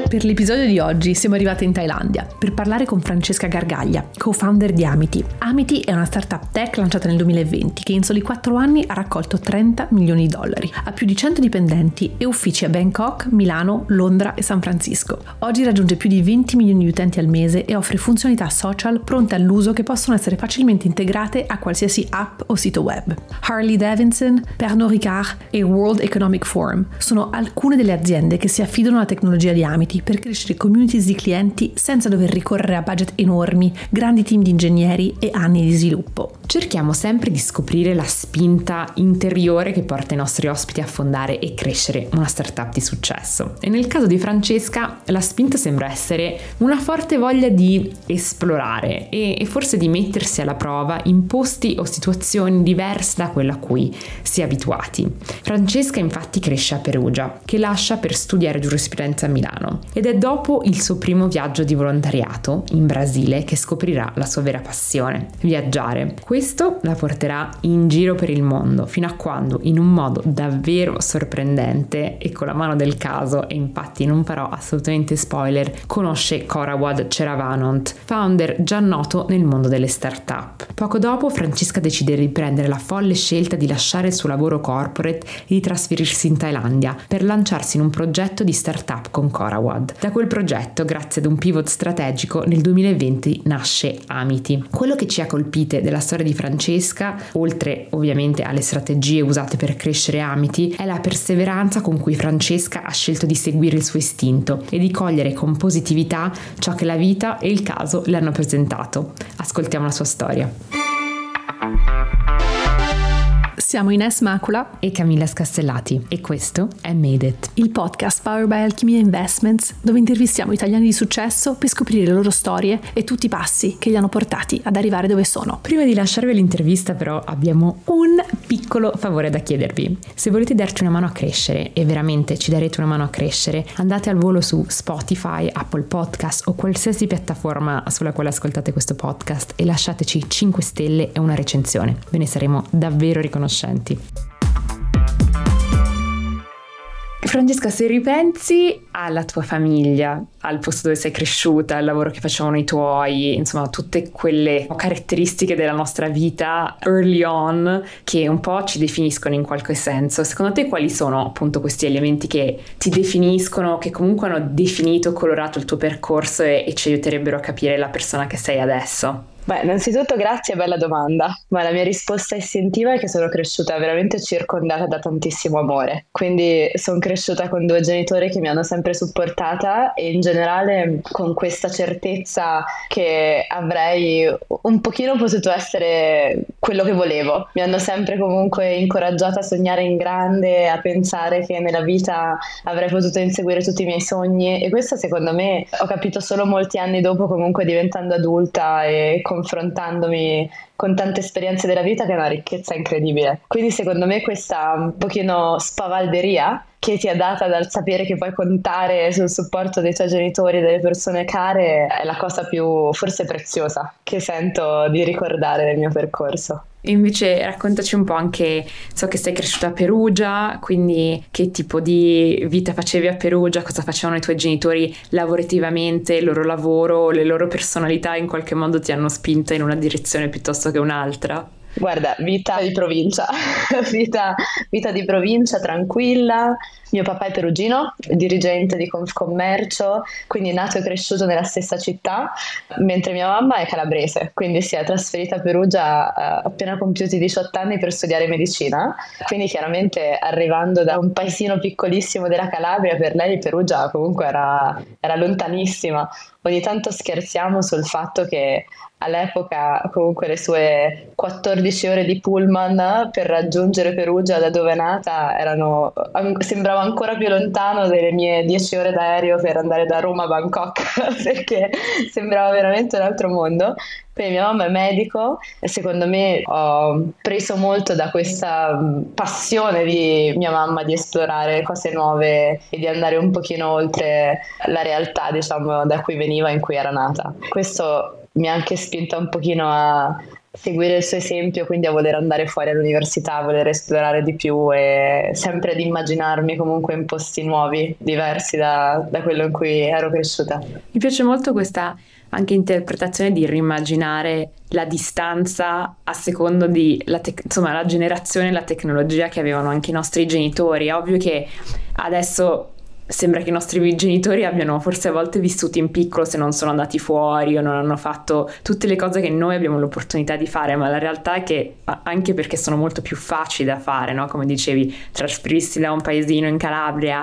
Per l'episodio di oggi siamo arrivate in Thailandia per parlare con Francesca Gargaglia, co-founder di Amity. Amity è una startup tech lanciata nel 2020 che in soli 4 anni ha raccolto $30 milioni. Ha più di 100 dipendenti e uffici a Bangkok, Milano, Londra e San Francisco. Oggi raggiunge più di 20 milioni di utenti al mese e offre funzionalità social pronte all'uso che possono essere facilmente integrate a qualsiasi app o sito web. Harley Davidson, Pernod Ricard e World Economic Forum sono alcune delle aziende che si affidano alla tecnologia di Amity per crescere communities di clienti senza dover ricorrere a budget enormi, grandi team di ingegneri e anni di sviluppo. Cerchiamo sempre di scoprire la spinta interiore che porta i nostri ospiti a fondare e crescere una startup di successo. E nel caso di Francesca la spinta sembra essere una forte voglia di esplorare e forse di mettersi alla prova in posti o situazioni diverse da quella a cui si è abituati. Francesca infatti cresce a Perugia, che lascia per studiare giurisprudenza a Milano, ed è dopo il suo primo viaggio di volontariato in Brasile che scoprirà la sua vera passione: viaggiare. Questo la porterà in giro per il mondo, fino a quando, in un modo davvero sorprendente e con la mano del caso, e infatti non farò assolutamente spoiler, conosce Korawad Cheravanont, founder già noto nel mondo delle start-up. Poco dopo Francesca decide di prendere la folle scelta di lasciare il suo lavoro corporate e di trasferirsi in Thailandia per lanciarsi in un progetto di start-up con Korawad. Da quel progetto, grazie ad un pivot strategico, nel 2020 nasce Amity. Quello che ci ha colpite della storia di Francesca, oltre ovviamente alle strategie usate per crescere Amity, è la perseveranza con cui Francesca ha scelto di seguire il suo istinto e di cogliere con positività ciò che la vita e il caso le hanno presentato. Ascoltiamo la sua storia. Siamo Ines Macula e Camilla Scastellati e questo è Made It, il podcast powered by Alchimia Investments, dove intervistiamo italiani di successo per scoprire le loro storie e tutti i passi che li hanno portati ad arrivare dove sono. Prima di lasciarvi l'intervista però abbiamo un piccolo favore da chiedervi. Se volete darci una mano a crescere, e veramente ci darete una mano a crescere, andate al volo su Spotify, Apple Podcast o qualsiasi piattaforma sulla quale ascoltate questo podcast e lasciateci 5 stelle e una recensione. Ve ne saremo davvero riconoscenti. Francesca, se ripensi alla tua famiglia, al posto dove sei cresciuta, al lavoro che facevano i tuoi, insomma tutte quelle caratteristiche della nostra vita early on che un po' ci definiscono in qualche senso, secondo te quali sono appunto questi elementi che ti definiscono, che comunque hanno definito, colorato il tuo percorso e ci aiuterebbero a capire la persona che sei adesso? Beh, innanzitutto grazie, bella domanda, ma la mia risposta istintiva è che sono cresciuta veramente circondata da tantissimo amore, quindi sono cresciuta con 2 genitori che mi hanno sempre supportata e in generale con questa certezza che avrei un pochino potuto essere quello che volevo. Mi hanno sempre comunque incoraggiata a sognare in grande, a pensare che nella vita avrei potuto inseguire tutti i miei sogni, e questo secondo me ho capito solo molti anni dopo, comunque diventando adulta e confrontandomi con tante esperienze della vita, che è una ricchezza incredibile. Quindi secondo me questa un pochino spavalderia che ti è data dal sapere che puoi contare sul supporto dei tuoi genitori e delle persone care è la cosa più forse preziosa che sento di ricordare nel mio percorso. Invece raccontaci un po' anche, so che sei cresciuta a Perugia, quindi che tipo di vita facevi a Perugia, cosa facevano i tuoi genitori lavorativamente, il loro lavoro, le loro personalità in qualche modo ti hanno spinta in una direzione piuttosto che un'altra? Guarda, vita di provincia, vita di provincia tranquilla. Mio papà è perugino, dirigente di Confcommercio, quindi nato e cresciuto nella stessa città, mentre mia mamma è calabrese, quindi si è trasferita a Perugia appena compiuti 18 anni per studiare medicina, quindi chiaramente arrivando da un paesino piccolissimo della Calabria, per lei Perugia comunque era lontanissima. Ogni tanto scherziamo sul fatto che all'epoca comunque le sue 14 ore di pullman per raggiungere Perugia da dove è nata sembrava ancora più lontano delle mie 10 ore d'aereo per andare da Roma a Bangkok perché sembrava veramente un altro mondo. Quindi mia mamma è medico e secondo me ho preso molto da questa passione di mia mamma di esplorare cose nuove e di andare un pochino oltre la realtà, diciamo, da cui veniva, in cui era nata. Questo mi ha anche spinta un pochino a seguire il suo esempio, quindi a voler andare fuori all'università, a voler esplorare di più e sempre ad immaginarmi comunque in posti nuovi, diversi da quello in cui ero cresciuta. Mi piace molto questa anche interpretazione di rimmaginare la distanza a secondo di insomma, la generazione e la tecnologia che avevano anche i nostri genitori. È ovvio che adesso sembra che i nostri genitori abbiano forse a volte vissuto in piccolo se non sono andati fuori o non hanno fatto tutte le cose che noi abbiamo l'opportunità di fare, ma la realtà è che anche perché sono molto più facili da fare, no? Come dicevi, trasferirsi da un paesino in Calabria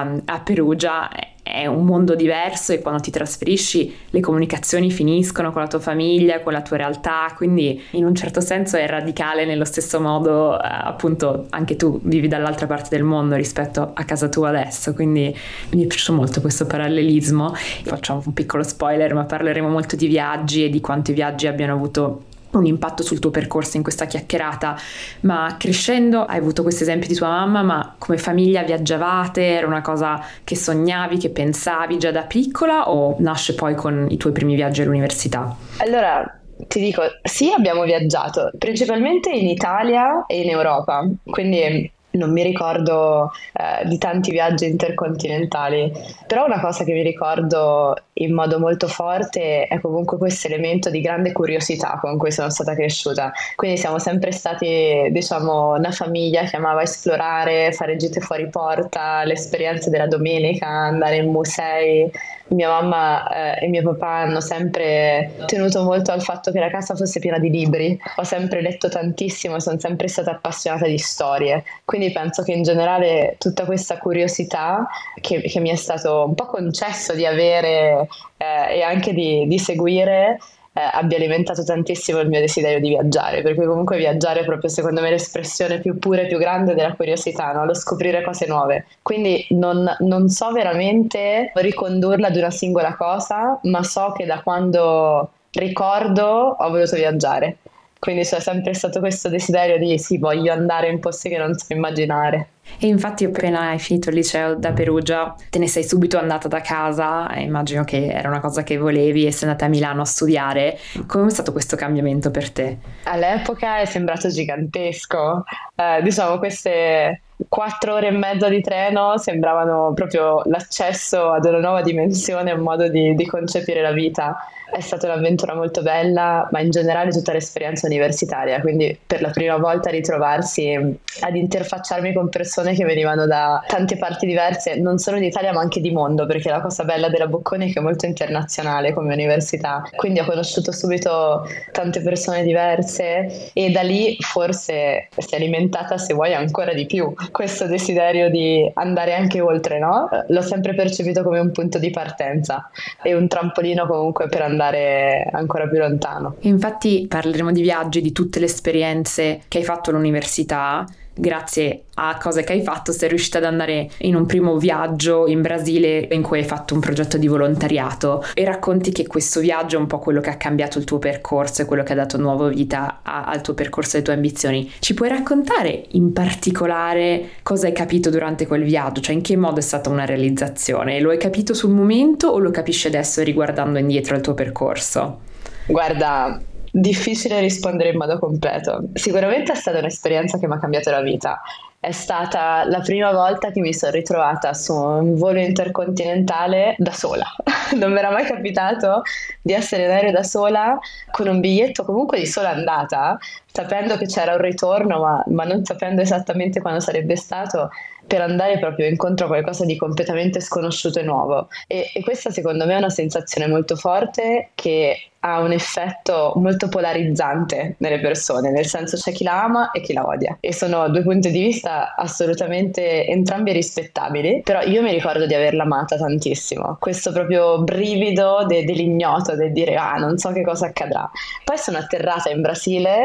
a Perugia è un mondo diverso, e quando ti trasferisci le comunicazioni finiscono con la tua famiglia, con la tua realtà, quindi in un certo senso è radicale nello stesso modo, appunto anche tu vivi dall'altra parte del mondo rispetto a casa tua adesso, quindi mi è piaciuto molto questo parallelismo. Facciamo un piccolo spoiler, ma parleremo molto di viaggi e di quanto i viaggi abbiano avuto un impatto sul tuo percorso in questa chiacchierata. Ma crescendo hai avuto questo esempio di tua mamma, ma come famiglia viaggiavate? Era una cosa che sognavi, che pensavi già da piccola, o nasce poi con i tuoi primi viaggi all'università? Allora, ti dico, sì, abbiamo viaggiato, principalmente in Italia e in Europa, quindi non mi ricordo di tanti viaggi intercontinentali, però una cosa che mi ricordo in modo molto forte è comunque questo elemento di grande curiosità con cui sono stata cresciuta. Quindi siamo sempre stati, diciamo, una famiglia che amava esplorare, fare gite fuori porta, le esperienze della domenica, andare in musei. Mia mamma e mio papà hanno sempre tenuto molto al fatto che la casa fosse piena di libri. Ho sempre letto tantissimo e sono sempre stata appassionata di storie, quindi penso che in generale tutta questa curiosità che mi è stato un po' concesso di avere e anche di seguire abbia alimentato tantissimo il mio desiderio di viaggiare, perché comunque viaggiare è proprio, secondo me, l'espressione più pura e più grande della curiosità, no? Lo scoprire cose nuove. Quindi non so veramente ricondurla ad una singola cosa, ma so che da quando ricordo ho voluto viaggiare. Quindi c'è sempre stato questo desiderio di sì, voglio andare in posti che non so immaginare. E infatti appena hai finito il liceo da Perugia te ne sei subito andata da casa, e immagino che era una cosa che volevi, e sei andata a Milano a studiare. Come è stato questo cambiamento per te? All'epoca è sembrato gigantesco, diciamo queste 4 ore e mezza di treno sembravano proprio l'accesso ad una nuova dimensione, un modo di concepire la vita. È stata un'avventura molto bella, ma in generale tutta l'esperienza universitaria, quindi per la prima volta ritrovarsi ad interfacciarmi con persone che venivano da tante parti diverse, non solo d'Italia ma anche di mondo, perché la cosa bella della Bocconi è che è molto internazionale come università, quindi ho conosciuto subito tante persone diverse, e da lì forse si è alimentata, se vuoi, ancora di più questo desiderio di andare anche oltre, no? L'ho sempre percepito come un punto di partenza e un trampolino comunque per andare ancora più lontano. Infatti parleremo di viaggi, di tutte le esperienze che hai fatto all'università. Grazie a cose che hai fatto sei riuscita ad andare in un primo viaggio in Brasile in cui hai fatto un progetto di volontariato, e racconti che questo viaggio è un po' quello che ha cambiato il tuo percorso e quello che ha dato nuova vita al tuo percorso e alle tue ambizioni. Ci puoi raccontare in particolare cosa hai capito durante quel viaggio? Cioè in che modo è stata una realizzazione? Lo hai capito sul momento o lo capisci adesso riguardando indietro il tuo percorso? Guarda, difficile rispondere in modo completo. Sicuramente è stata un'esperienza che mi ha cambiato la vita. È stata la prima volta che mi sono ritrovata su un volo intercontinentale da sola. Non mi era mai capitato di essere in aereo da sola, con un biglietto comunque di sola andata, sapendo che c'era un ritorno, ma non sapendo esattamente quando sarebbe stato, per andare proprio incontro a qualcosa di completamente sconosciuto e nuovo. E questa secondo me è una sensazione molto forte che ha un effetto molto polarizzante nelle persone, nel senso c'è chi la ama e chi la odia, e sono due punti di vista assolutamente entrambi rispettabili, però io mi ricordo di averla amata tantissimo, questo proprio brivido dell'ignoto, del dire non so che cosa accadrà. Poi sono atterrata in Brasile, che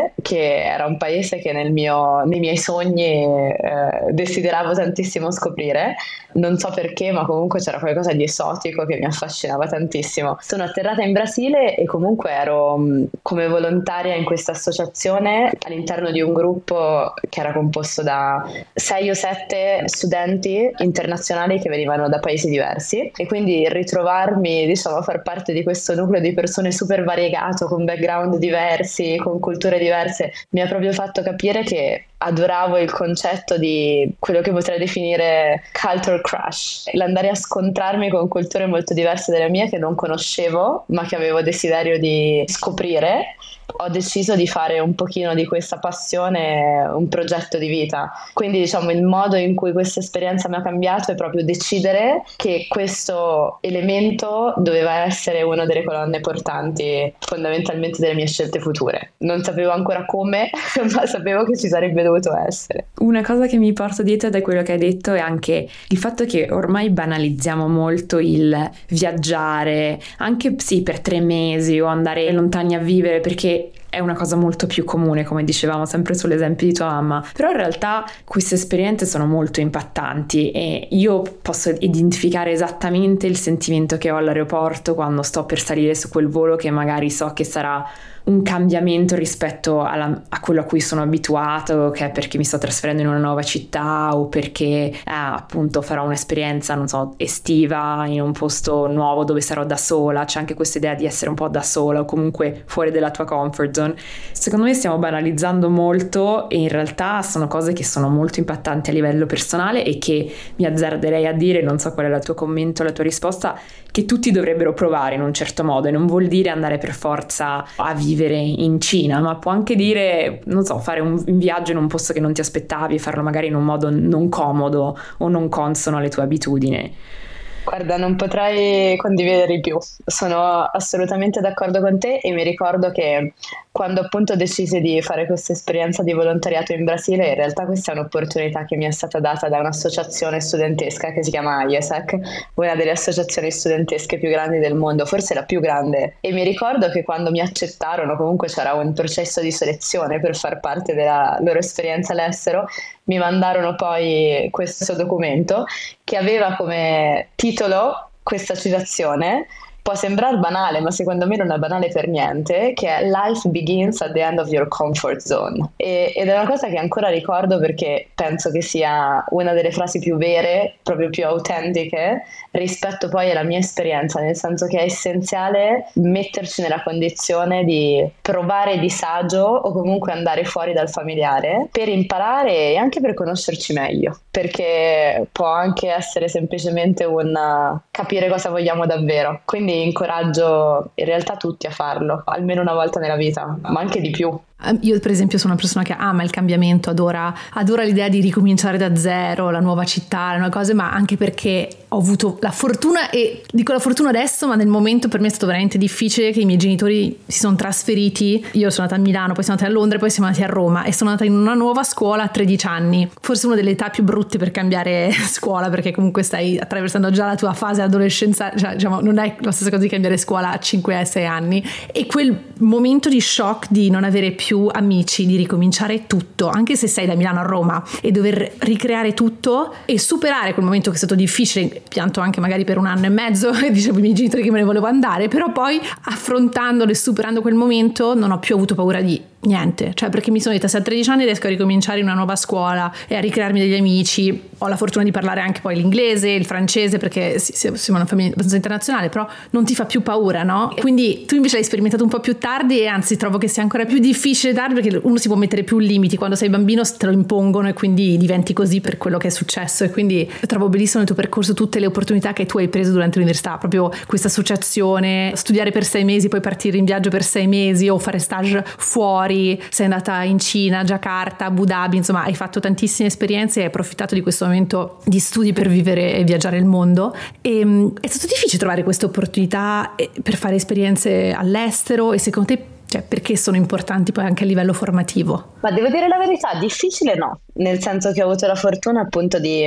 che era un paese che nei miei sogni desideravo tantissimo scoprire. Non so perché, ma comunque c'era qualcosa di esotico che mi affascinava tantissimo. Sono atterrata in Brasile e comunque ero come volontaria in questa associazione all'interno di un gruppo che era composto da 6 o 7 studenti internazionali che venivano da paesi diversi, e quindi ritrovarmi, diciamo, a far parte di questo nucleo di persone super variegato, con background diversi, con culture diverse, mi ha proprio fatto capire che adoravo il concetto di quello che potrei definire culture crush, l'andare a scontrarmi con culture molto diverse dalle mie che non conoscevo ma che avevo desiderio di scoprire. Ho deciso di fare un pochino di questa passione un progetto di vita, quindi diciamo il modo in cui questa esperienza mi ha cambiato è proprio decidere che questo elemento doveva essere una delle colonne portanti fondamentalmente delle mie scelte future. Non sapevo ancora come, ma sapevo che ci sarebbe dovuto essere. Una cosa che mi porto dietro da quello che hai detto è anche il fatto che ormai banalizziamo molto il viaggiare, anche sì per 3 mesi o andare lontani a vivere, perché è una cosa molto più comune, come dicevamo sempre sull'esempio di tua mamma, però in realtà queste esperienze sono molto impattanti e io posso identificare esattamente il sentimento che ho all'aeroporto quando sto per salire su quel volo che magari so che sarà un cambiamento rispetto a quello a cui sono abituato, che è perché mi sto trasferendo in una nuova città o perché appunto farò un'esperienza, non so, estiva in un posto nuovo dove sarò da sola. C'è anche questa idea di essere un po' da sola o comunque fuori della tua comfort zone. Secondo me stiamo banalizzando molto e in realtà sono cose che sono molto impattanti a livello personale e che mi azzarderei a dire, non so qual è il tuo commento, la tua risposta, che tutti dovrebbero provare in un certo modo, e non vuol dire andare per forza a vivere in Cina, ma può anche dire, non so, fare un viaggio in un posto che non ti aspettavi e farlo magari in un modo non comodo o non consono alle tue abitudini. Guarda, non potrei condividere di più, sono assolutamente d'accordo con te e mi ricordo che quando appunto decisi di fare questa esperienza di volontariato in Brasile, in realtà questa è un'opportunità che mi è stata data da un'associazione studentesca che si chiama IESEC, una delle associazioni studentesche più grandi del mondo, forse la più grande, e mi ricordo che quando mi accettarono, comunque c'era un processo di selezione per far parte della loro esperienza all'estero, mi mandarono poi questo documento che aveva come titolo questa citazione. Può sembrare banale, ma secondo me non è banale per niente, che è "Life begins at the end of your comfort zone". Ed è una cosa che ancora ricordo perché penso che sia una delle frasi più vere, proprio più autentiche, rispetto poi alla mia esperienza, nel senso che è essenziale metterci nella condizione di provare disagio o comunque andare fuori dal familiare per imparare e anche per conoscerci meglio, perché può anche essere semplicemente un capire cosa vogliamo davvero. Quindi incoraggio in realtà tutti a farlo, almeno una volta nella vita, ma anche di più. Io per esempio sono una persona che ama il cambiamento, adora l'idea di ricominciare da zero, la nuova città, le nuove cose, ma anche perché ho avuto la fortuna, e dico la fortuna adesso, ma nel momento per me è stato veramente difficile, che i miei genitori si sono trasferiti, io sono andata a Milano, poi sono andata a Londra, poi siamo andati a Roma e sono andata in una nuova scuola a 13 anni, forse una delle età più brutte per cambiare scuola, perché comunque stai attraversando già la tua fase adolescenza, cioè, diciamo, non è la stessa cosa di cambiare scuola a 5-6 anni, e quel momento di shock di non avere più amici, di ricominciare tutto, anche se sei da Milano a Roma, e dover ricreare tutto e superare quel momento che è stato difficile, pianto anche magari per 1 anno e mezzo e dicevo ai miei genitori che me ne volevo andare, però poi affrontandolo e superando quel momento non ho più avuto paura di niente, cioè perché mi sono detta, se a 13 anni riesco a ricominciare in una nuova scuola e a ricrearmi degli amici, ho la fortuna di parlare anche poi l'inglese, il francese, perché siamo una famiglia abbastanza internazionale, però non ti fa più paura, no? Quindi tu invece l'hai sperimentato un po' più tardi e anzi trovo che sia ancora più difficile tardi, perché uno si può mettere più limiti, quando sei bambino te lo impongono e quindi diventi così per quello che è successo, e quindi trovo bellissimo nel tuo percorso tutte le opportunità che tu hai preso durante l'università, proprio questa associazione, studiare per 6 mesi, poi partire in viaggio per 6 mesi o fare stage fuori, sei andata in Cina, Giacarta, Abu Dhabi, insomma hai fatto tantissime esperienze e hai approfittato di questo momento di studi per vivere e viaggiare il mondo. E è stato difficile trovare queste opportunità per fare esperienze all'estero, e secondo te, cioè, perché sono importanti poi anche a livello formativo? Ma devo dire la verità, difficile no, nel senso che ho avuto la fortuna appunto di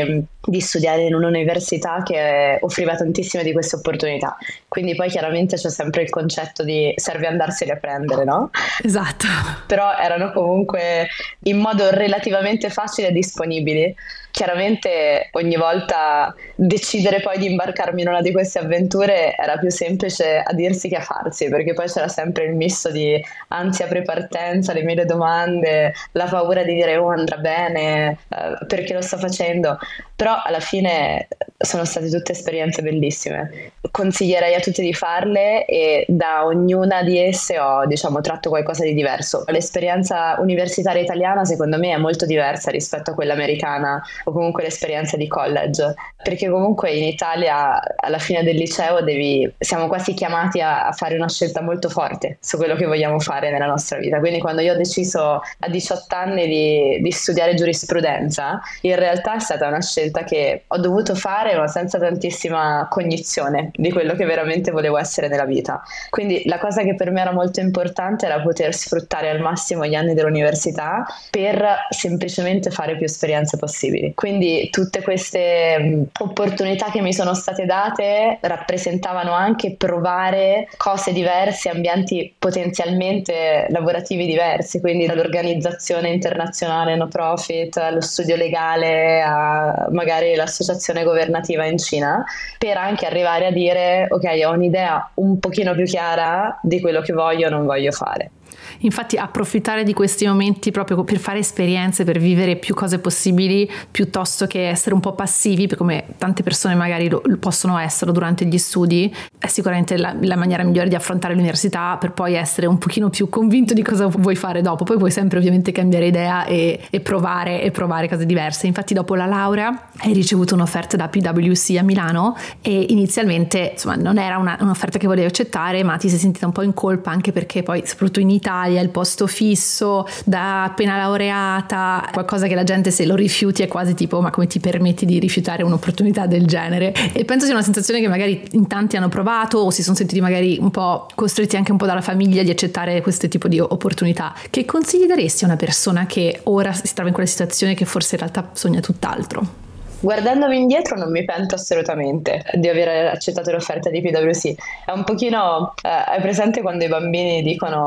di studiare in un'università che offriva tantissime di queste opportunità. Quindi poi chiaramente c'è sempre il concetto di serve andarseli a prendere, no? Esatto. Però erano comunque in modo relativamente facile disponibili. Chiaramente ogni volta decidere poi di imbarcarmi in una di queste avventure era più semplice a dirsi che a farsi, perché poi c'era sempre il misto di ansia prepartenza, le mille domande, la paura di dire oh andrà bene, perché lo sto facendo. Però alla fine sono state tutte esperienze bellissime. Consiglierei a tutti di farle e da ognuna di esse ho, diciamo, tratto qualcosa di diverso. L'esperienza universitaria italiana secondo me è molto diversa rispetto a quella americana o comunque l'esperienza di college, perché comunque in Italia alla fine del liceo siamo quasi chiamati a fare una scelta molto forte su quello che vogliamo fare nella nostra vita. Quindi quando io ho deciso a 18 anni di studiare giurisprudenza, in realtà è stata una scelta che ho dovuto fare ma senza tantissima cognizione di quello che veramente volevo essere nella vita. Quindi la cosa che per me era molto importante era poter sfruttare al massimo gli anni dell'università per semplicemente fare più esperienze possibili. Quindi tutte queste opportunità che mi sono state date rappresentavano anche provare cose diverse, ambienti potenzialmente lavorativi diversi, quindi dall'organizzazione internazionale no profit, allo studio legale, a magari l'associazione governativa in Cina, per anche arrivare a dire ok, ho un'idea un pochino più chiara di quello che voglio o non voglio fare. Infatti approfittare di questi momenti proprio per fare esperienze, per vivere più cose possibili, piuttosto che essere un po' passivi, come tante persone magari lo possono essere durante gli studi, è sicuramente la maniera migliore di affrontare l'università per poi essere un pochino più convinto di cosa vuoi fare dopo. Poi puoi sempre ovviamente cambiare idea e provare cose diverse. Infatti dopo la laurea hai ricevuto un'offerta da PwC a Milano e inizialmente insomma non era un'offerta che volevi accettare, ma ti sei sentita un po' in colpa anche perché poi soprattutto in Italia il posto fisso da appena laureata, qualcosa che la gente se lo rifiuti è quasi tipo ma come ti permetti di rifiutare un'opportunità del genere, e penso sia una sensazione che magari in tanti hanno provato o si sono sentiti magari un po' costretti anche un po' dalla famiglia di accettare questo tipo di opportunità. Che consigli daresti a una persona che ora si trova in quella situazione che forse in realtà sogna tutt'altro? Guardandomi indietro non mi pento assolutamente di aver accettato l'offerta di PwC. È un pochino, hai presente quando i bambini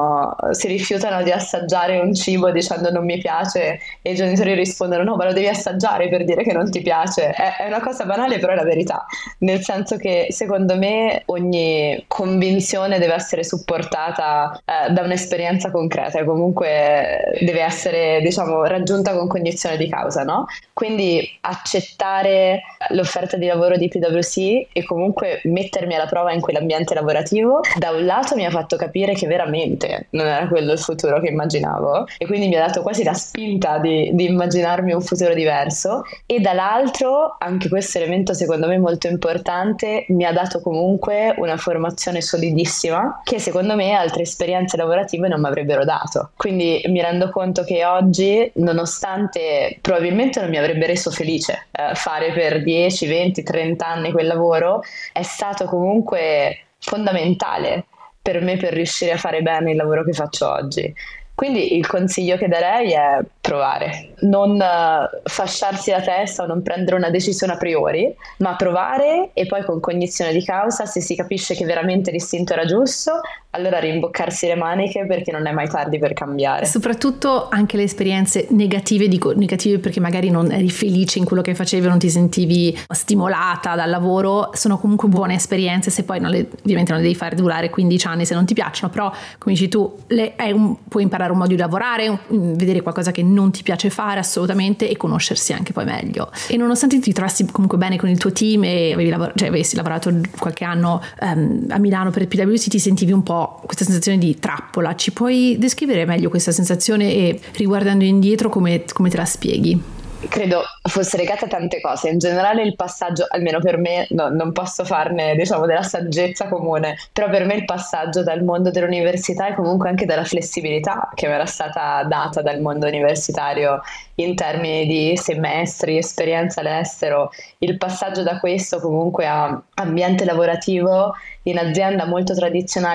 si rifiutano di assaggiare un cibo dicendo non mi piace e i genitori rispondono no, ma lo devi assaggiare per dire che non ti piace. È una cosa banale, però è la verità, nel senso che secondo me ogni convinzione deve essere supportata da un'esperienza concreta e comunque deve essere, diciamo, raggiunta con cognizione di causa, no? Quindi accettare l'offerta di lavoro di PwC e comunque mettermi alla prova in quell'ambiente lavorativo, da un lato mi ha fatto capire che veramente non era quello il futuro che immaginavo e quindi mi ha dato quasi la spinta di immaginarmi un futuro diverso, e dall'altro, anche questo elemento secondo me molto importante, mi ha dato comunque una formazione solidissima che secondo me altre esperienze lavorative non mi avrebbero dato. Quindi mi rendo conto che oggi, nonostante probabilmente non mi avrebbe reso felice fare per 10, 20, 30 anni quel lavoro, è stato comunque fondamentale per me per riuscire a fare bene il lavoro che faccio oggi. Quindi il consiglio che darei è provare, non fasciarsi la testa o non prendere una decisione a priori, ma provare e poi con cognizione di causa, se si capisce che veramente l'istinto era giusto, allora rimboccarsi le maniche perché non è mai tardi per cambiare. Soprattutto anche le esperienze negative, dico negative perché magari non eri felice in quello che facevi, non ti sentivi stimolata dal lavoro, sono comunque buone esperienze se poi ovviamente non le devi fare durare 15 anni se non ti piacciono, però come dici tu puoi imparare un modo di lavorare, vedere qualcosa che non ti piace fare assolutamente e conoscersi anche poi meglio. E nonostante ti trovassi comunque bene con il tuo team e avessi lavorato qualche anno a Milano per il PwC, ti sentivi un po' questa sensazione di trappola. Ci puoi descrivere meglio questa sensazione e riguardando indietro come te la spieghi? Credo fosse legata a tante cose. In generale il passaggio, almeno per me, non posso farne, diciamo, della saggezza comune, però per me il passaggio dal mondo dell'università e comunque anche dalla flessibilità che mi era stata data dal mondo universitario in termini di semestri, esperienza all'estero, il passaggio da questo comunque a ambiente lavorativo in azienda molto tradizionale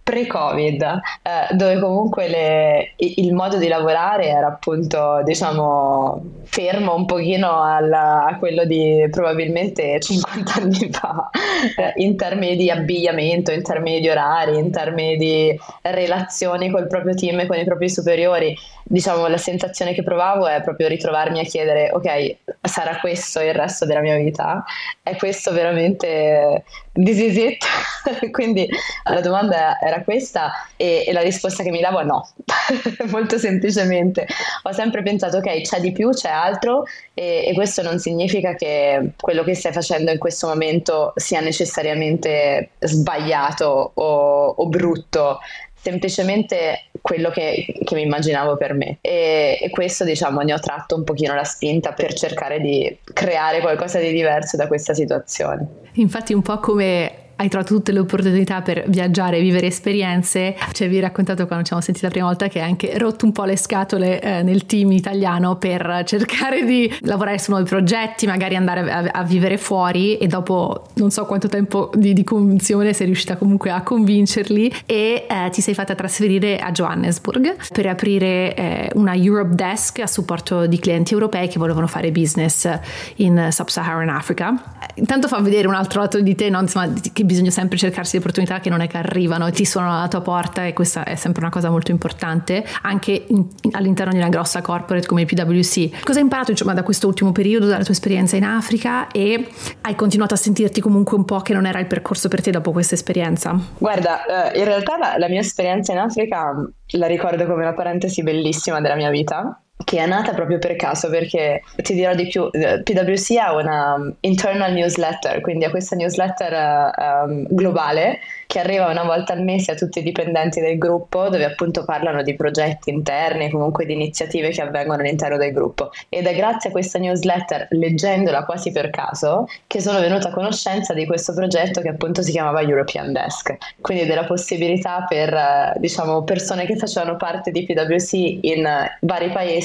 pre-Covid, dove comunque il modo di lavorare era appunto, diciamo, fermo un pochino a quello di probabilmente 50 anni fa, in termini di abbigliamento, in termini di orari, in termini di relazioni col proprio team e con i propri superiori. Diciamo, la sensazione che provavo è proprio ritrovarmi a chiedere: ok, sarà questo il resto della mia vita? È questo veramente this is it? Quindi la domanda era questa e la risposta che mi davo è no. Molto semplicemente ho sempre pensato: ok, c'è di più, c'è altro, e questo non significa che quello che stai facendo in questo momento sia necessariamente sbagliato o brutto, semplicemente quello che mi immaginavo per me, e questo, diciamo, ne ho tratto un pochino la spinta per cercare di creare qualcosa di diverso da questa situazione. Infatti un po' come hai trovato tutte le opportunità per viaggiare e vivere esperienze, ci avevi raccontato quando ci siamo sentiti la prima volta che hai anche rotto un po' le scatole nel team italiano per cercare di lavorare su nuovi progetti, magari andare a vivere fuori, e dopo non so quanto tempo di convinzione sei riuscita comunque a convincerli e ti sei fatta trasferire a Johannesburg per aprire una Europe Desk a supporto di clienti europei che volevano fare business in Sub-Saharan Africa. Intanto fa vedere un altro lato di te, no? Insomma, che bisogna sempre cercarsi le opportunità che non è che arrivano e ti suonano alla tua porta, e questa è sempre una cosa molto importante anche all'interno di una grossa corporate come il PwC. Cosa hai imparato, insomma, da questo ultimo periodo, dalla tua esperienza in Africa, e hai continuato a sentirti comunque un po' che non era il percorso per te dopo questa esperienza? Guarda, in realtà la mia esperienza in Africa la ricordo come una parentesi bellissima della mia vita, che è nata proprio per caso, perché ti dirò di più. PwC ha una internal newsletter, quindi ha questa newsletter globale che arriva una volta al mese a tutti i dipendenti del gruppo, dove appunto parlano di progetti interni, comunque di iniziative che avvengono all'interno del gruppo, ed è grazie a questa newsletter, leggendola quasi per caso, che sono venuta a conoscenza di questo progetto che appunto si chiamava European Desk, quindi della possibilità per diciamo persone che facevano parte di PwC in vari paesi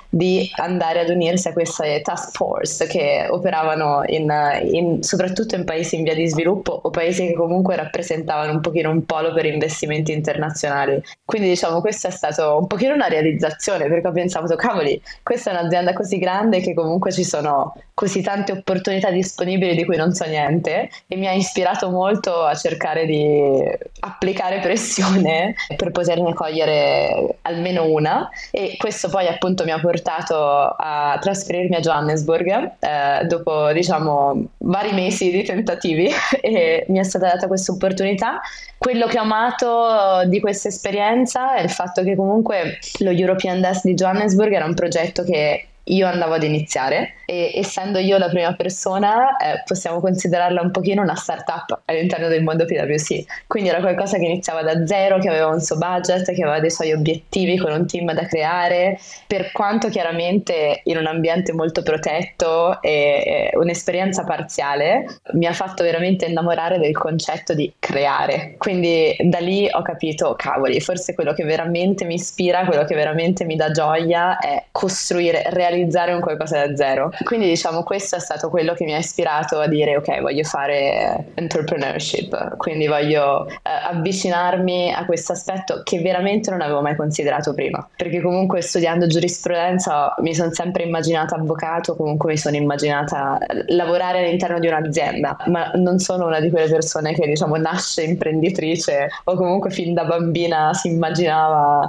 di andare ad unirsi a queste task force che operavano soprattutto in paesi in via di sviluppo o paesi che comunque rappresentavano un pochino un polo per investimenti internazionali. Quindi diciamo questo è stato un pochino una realizzazione, perché ho pensato: cavoli, questa è un'azienda così grande che comunque ci sono così tante opportunità disponibili di cui non so niente, e mi ha ispirato molto a cercare di applicare pressione per poterne cogliere almeno una, e questo poi appunto mi ha portato a trasferirmi a Johannesburg dopo, diciamo, vari mesi di tentativi e mi è stata data questa opportunità. Quello che ho amato di questa esperienza è il fatto che comunque lo European Desk di Johannesburg era un progetto che io andavo ad iniziare, e essendo io la prima persona possiamo considerarla un pochino una startup all'interno del mondo PwC, quindi era qualcosa che iniziava da zero, che aveva un suo budget, che aveva dei suoi obiettivi, con un team da creare, per quanto chiaramente in un ambiente molto protetto e un'esperienza parziale mi ha fatto veramente innamorare del concetto di creare. Quindi da lì ho capito: cavoli, forse quello che veramente mi ispira, quello che veramente mi dà gioia è costruire, realizzare un qualcosa da zero. Quindi diciamo questo è stato quello che mi ha ispirato a dire: ok, voglio fare entrepreneurship, quindi voglio avvicinarmi a questo aspetto che veramente non avevo mai considerato prima, perché comunque studiando giurisprudenza mi sono sempre immaginata avvocato, comunque mi sono immaginata lavorare all'interno di un'azienda, ma non sono una di quelle persone che diciamo nasce imprenditrice o comunque fin da bambina si immaginava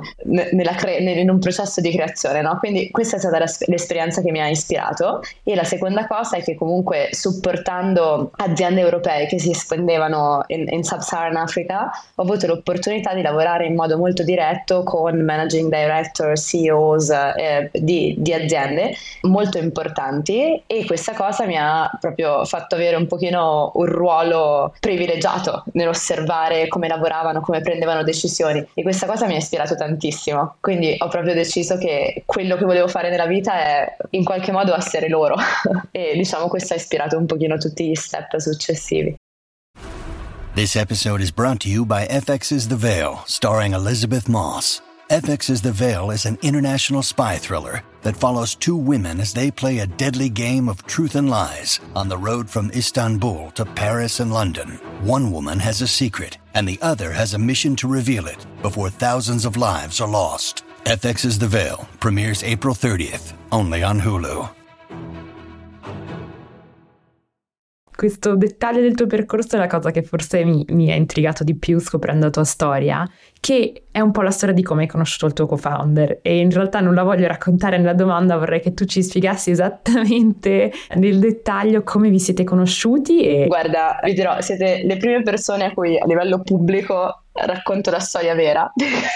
in un processo di creazione, no? Quindi questa è stata l'esperienza che mi ha ispirato. E la seconda cosa è che comunque supportando aziende europee che si espandevano in Sub-Saharan Africa ho avuto l'opportunità di lavorare in modo molto diretto con managing director, CEOs di aziende molto importanti, e questa cosa mi ha proprio fatto avere un pochino un ruolo privilegiato nell'osservare come lavoravano, come prendevano decisioni, e questa cosa mi ha ispirato tantissimo. Quindi ho proprio deciso che quello che volevo fare nella vita è in qualche modo essere loro e diciamo questo ha ispirato un pochino tutti gli step successivi. This episode is brought to you by FX's The Veil, starring Elizabeth Moss. FX's The Veil is an international spy thriller that follows two women as they play a deadly game of truth and lies on the road from Istanbul to Paris and London. One woman has a secret and the other has a mission to reveal it before thousands of lives are lost. FX's The Veil premieres April 30th, only on Hulu. Questo dettaglio del tuo percorso è la cosa che forse mi ha intrigato di più scoprendo la tua storia, che è un po' la storia di come hai conosciuto il tuo co-founder, e in realtà non la voglio raccontare nella domanda, vorrei che tu ci spiegassi esattamente nel dettaglio come vi siete conosciuti. E Guarda, vi dirò, siete le prime persone a cui a livello pubblico racconto la storia vera.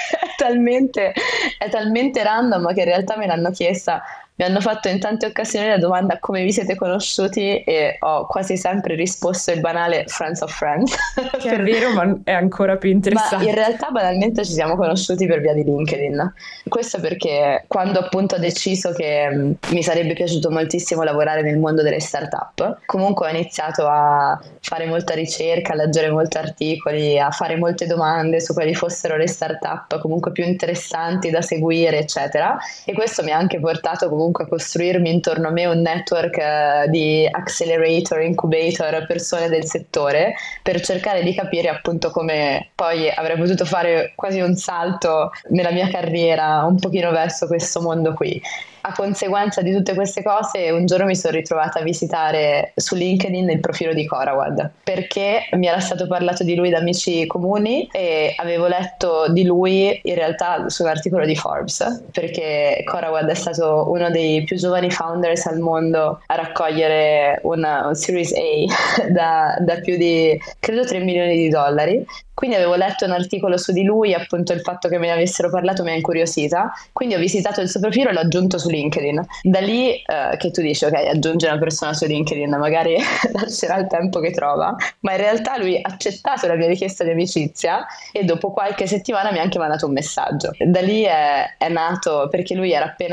È talmente random che in realtà me l'hanno chiesta. Mi hanno fatto in tante occasioni la domanda come vi siete conosciuti e ho quasi sempre risposto il banale friends of friends. che è vero, ma è ancora più interessante. Ma in realtà banalmente ci siamo conosciuti per via di LinkedIn. Questo perché quando appunto ho deciso che mi sarebbe piaciuto moltissimo lavorare nel mondo delle startup, comunque ho iniziato a fare molta ricerca, a leggere molti articoli, a fare molte domande su quali fossero le startup comunque più interessanti da seguire, eccetera. E questo mi ha anche portato comunque a costruirmi intorno a me un network di accelerator, incubator, persone del settore, per cercare di capire appunto come poi avrei potuto fare quasi un salto nella mia carriera un pochino verso questo mondo qui. A conseguenza di tutte queste cose, un giorno mi sono ritrovata a visitare su LinkedIn il profilo di Corawad, perché mi era stato parlato di lui da amici comuni e avevo letto di lui in realtà su un articolo di Forbes, perché Corawad è stato uno dei più giovani founders al mondo a raccogliere una Series A da più di, credo, 3 milioni di dollari. Quindi avevo letto un articolo su di lui, appunto il fatto che me ne avessero parlato mi ha incuriosita, quindi ho visitato il suo profilo e l'ho aggiunto su LinkedIn. Da lì che tu dici, ok, aggiungi una persona su LinkedIn, magari lascerà il tempo che trova, ma in realtà lui ha accettato la mia richiesta di amicizia e dopo qualche settimana mi ha anche mandato un messaggio. Da lì è nato, perché lui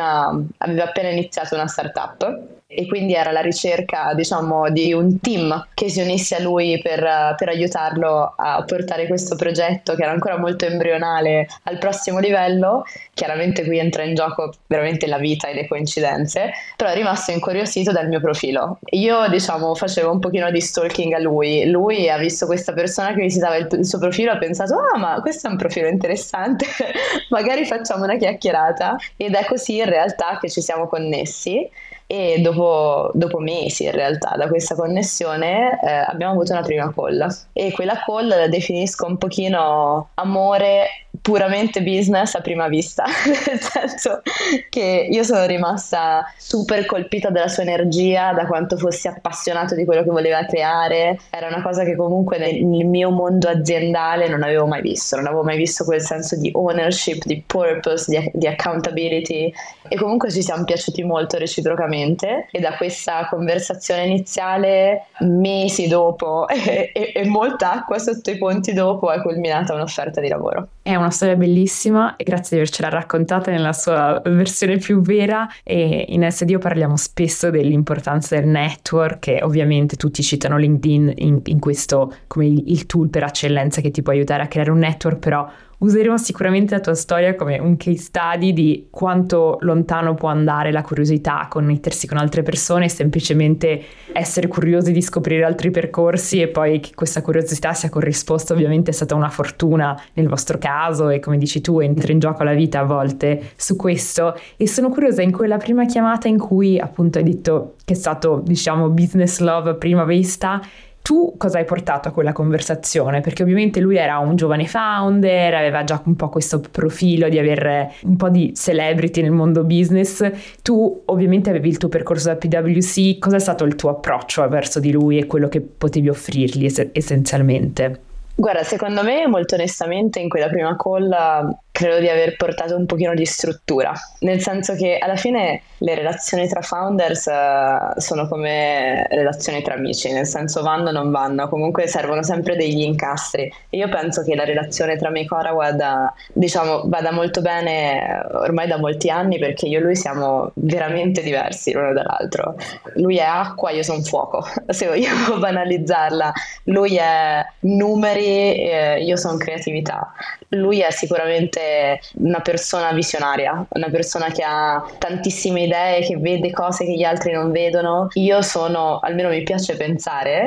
aveva appena iniziato una startup e quindi era alla ricerca, diciamo, di un team che si unisse a lui per aiutarlo a portare questo progetto, che era ancora molto embrionale, al prossimo livello. Chiaramente qui entra in gioco veramente la vita e le coincidenze, però è rimasto incuriosito dal mio profilo. Io, diciamo, facevo un pochino di stalking a lui ha visto questa persona che visitava il suo profilo, ha pensato, ma questo è un profilo interessante, magari facciamo una chiacchierata, ed è così in realtà che ci siamo connessi. E dopo mesi in realtà da questa connessione abbiamo avuto una prima call, e quella call la definisco un pochino amore puramente business a prima vista, nel senso che io sono rimasta super colpita dalla sua energia, da quanto fosse appassionato di quello che voleva creare. Era una cosa che comunque nel mio mondo aziendale non avevo mai visto quel senso di ownership, di purpose, di accountability, e comunque ci siamo piaciuti molto reciprocamente. E da questa conversazione iniziale, mesi dopo e molta acqua sotto i ponti dopo, è culminata un'offerta di lavoro. È una storia bellissima e grazie di avercela raccontata nella sua versione più vera. E in SDO parliamo spesso dell'importanza del network, e ovviamente tutti citano LinkedIn in questo come il tool per eccellenza che ti può aiutare a creare un network, però useremo sicuramente la tua storia come un case study di quanto lontano può andare la curiosità, connettersi con altre persone e semplicemente essere curiosi di scoprire altri percorsi, e poi che questa curiosità sia corrisposta ovviamente è stata una fortuna nel vostro caso, e come dici tu entra in gioco la vita a volte su questo. E sono curiosa, in quella prima chiamata in cui appunto hai detto che è stato, diciamo, business love a prima vista, tu cosa hai portato a quella conversazione? Perché ovviamente lui era un giovane founder, aveva già un po' questo profilo di avere un po' di celebrity nel mondo business. Tu ovviamente avevi il tuo percorso da PwC. Cosa è stato il tuo approccio verso di lui e quello che potevi offrirgli essenzialmente? Guarda, secondo me, molto onestamente, in quella prima call credo di aver portato un pochino di struttura, nel senso che alla fine le relazioni tra founders sono come relazioni tra amici, nel senso vanno o non vanno, comunque servono sempre degli incastri, e io penso che la relazione tra me e Corawad, diciamo, vada molto bene ormai da molti anni, perché io e lui siamo veramente diversi l'uno dall'altro. Lui è acqua, io sono fuoco, se vogliamo banalizzarla. Lui è numeri, io sono creatività. Lui è sicuramente una persona visionaria, una persona che ha tantissime idee, che vede cose che gli altri non vedono. Io sono, almeno mi piace pensare,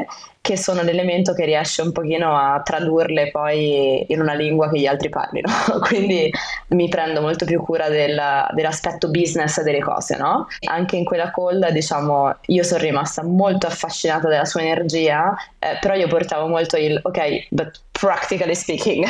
che sono l'elemento che riesce un pochino a tradurle poi in una lingua che gli altri parlino. Quindi mi prendo molto più cura dell'aspetto business delle cose, no? Anche in quella call, diciamo, io sono rimasta molto affascinata della sua energia, però io portavo molto ok, but practically speaking,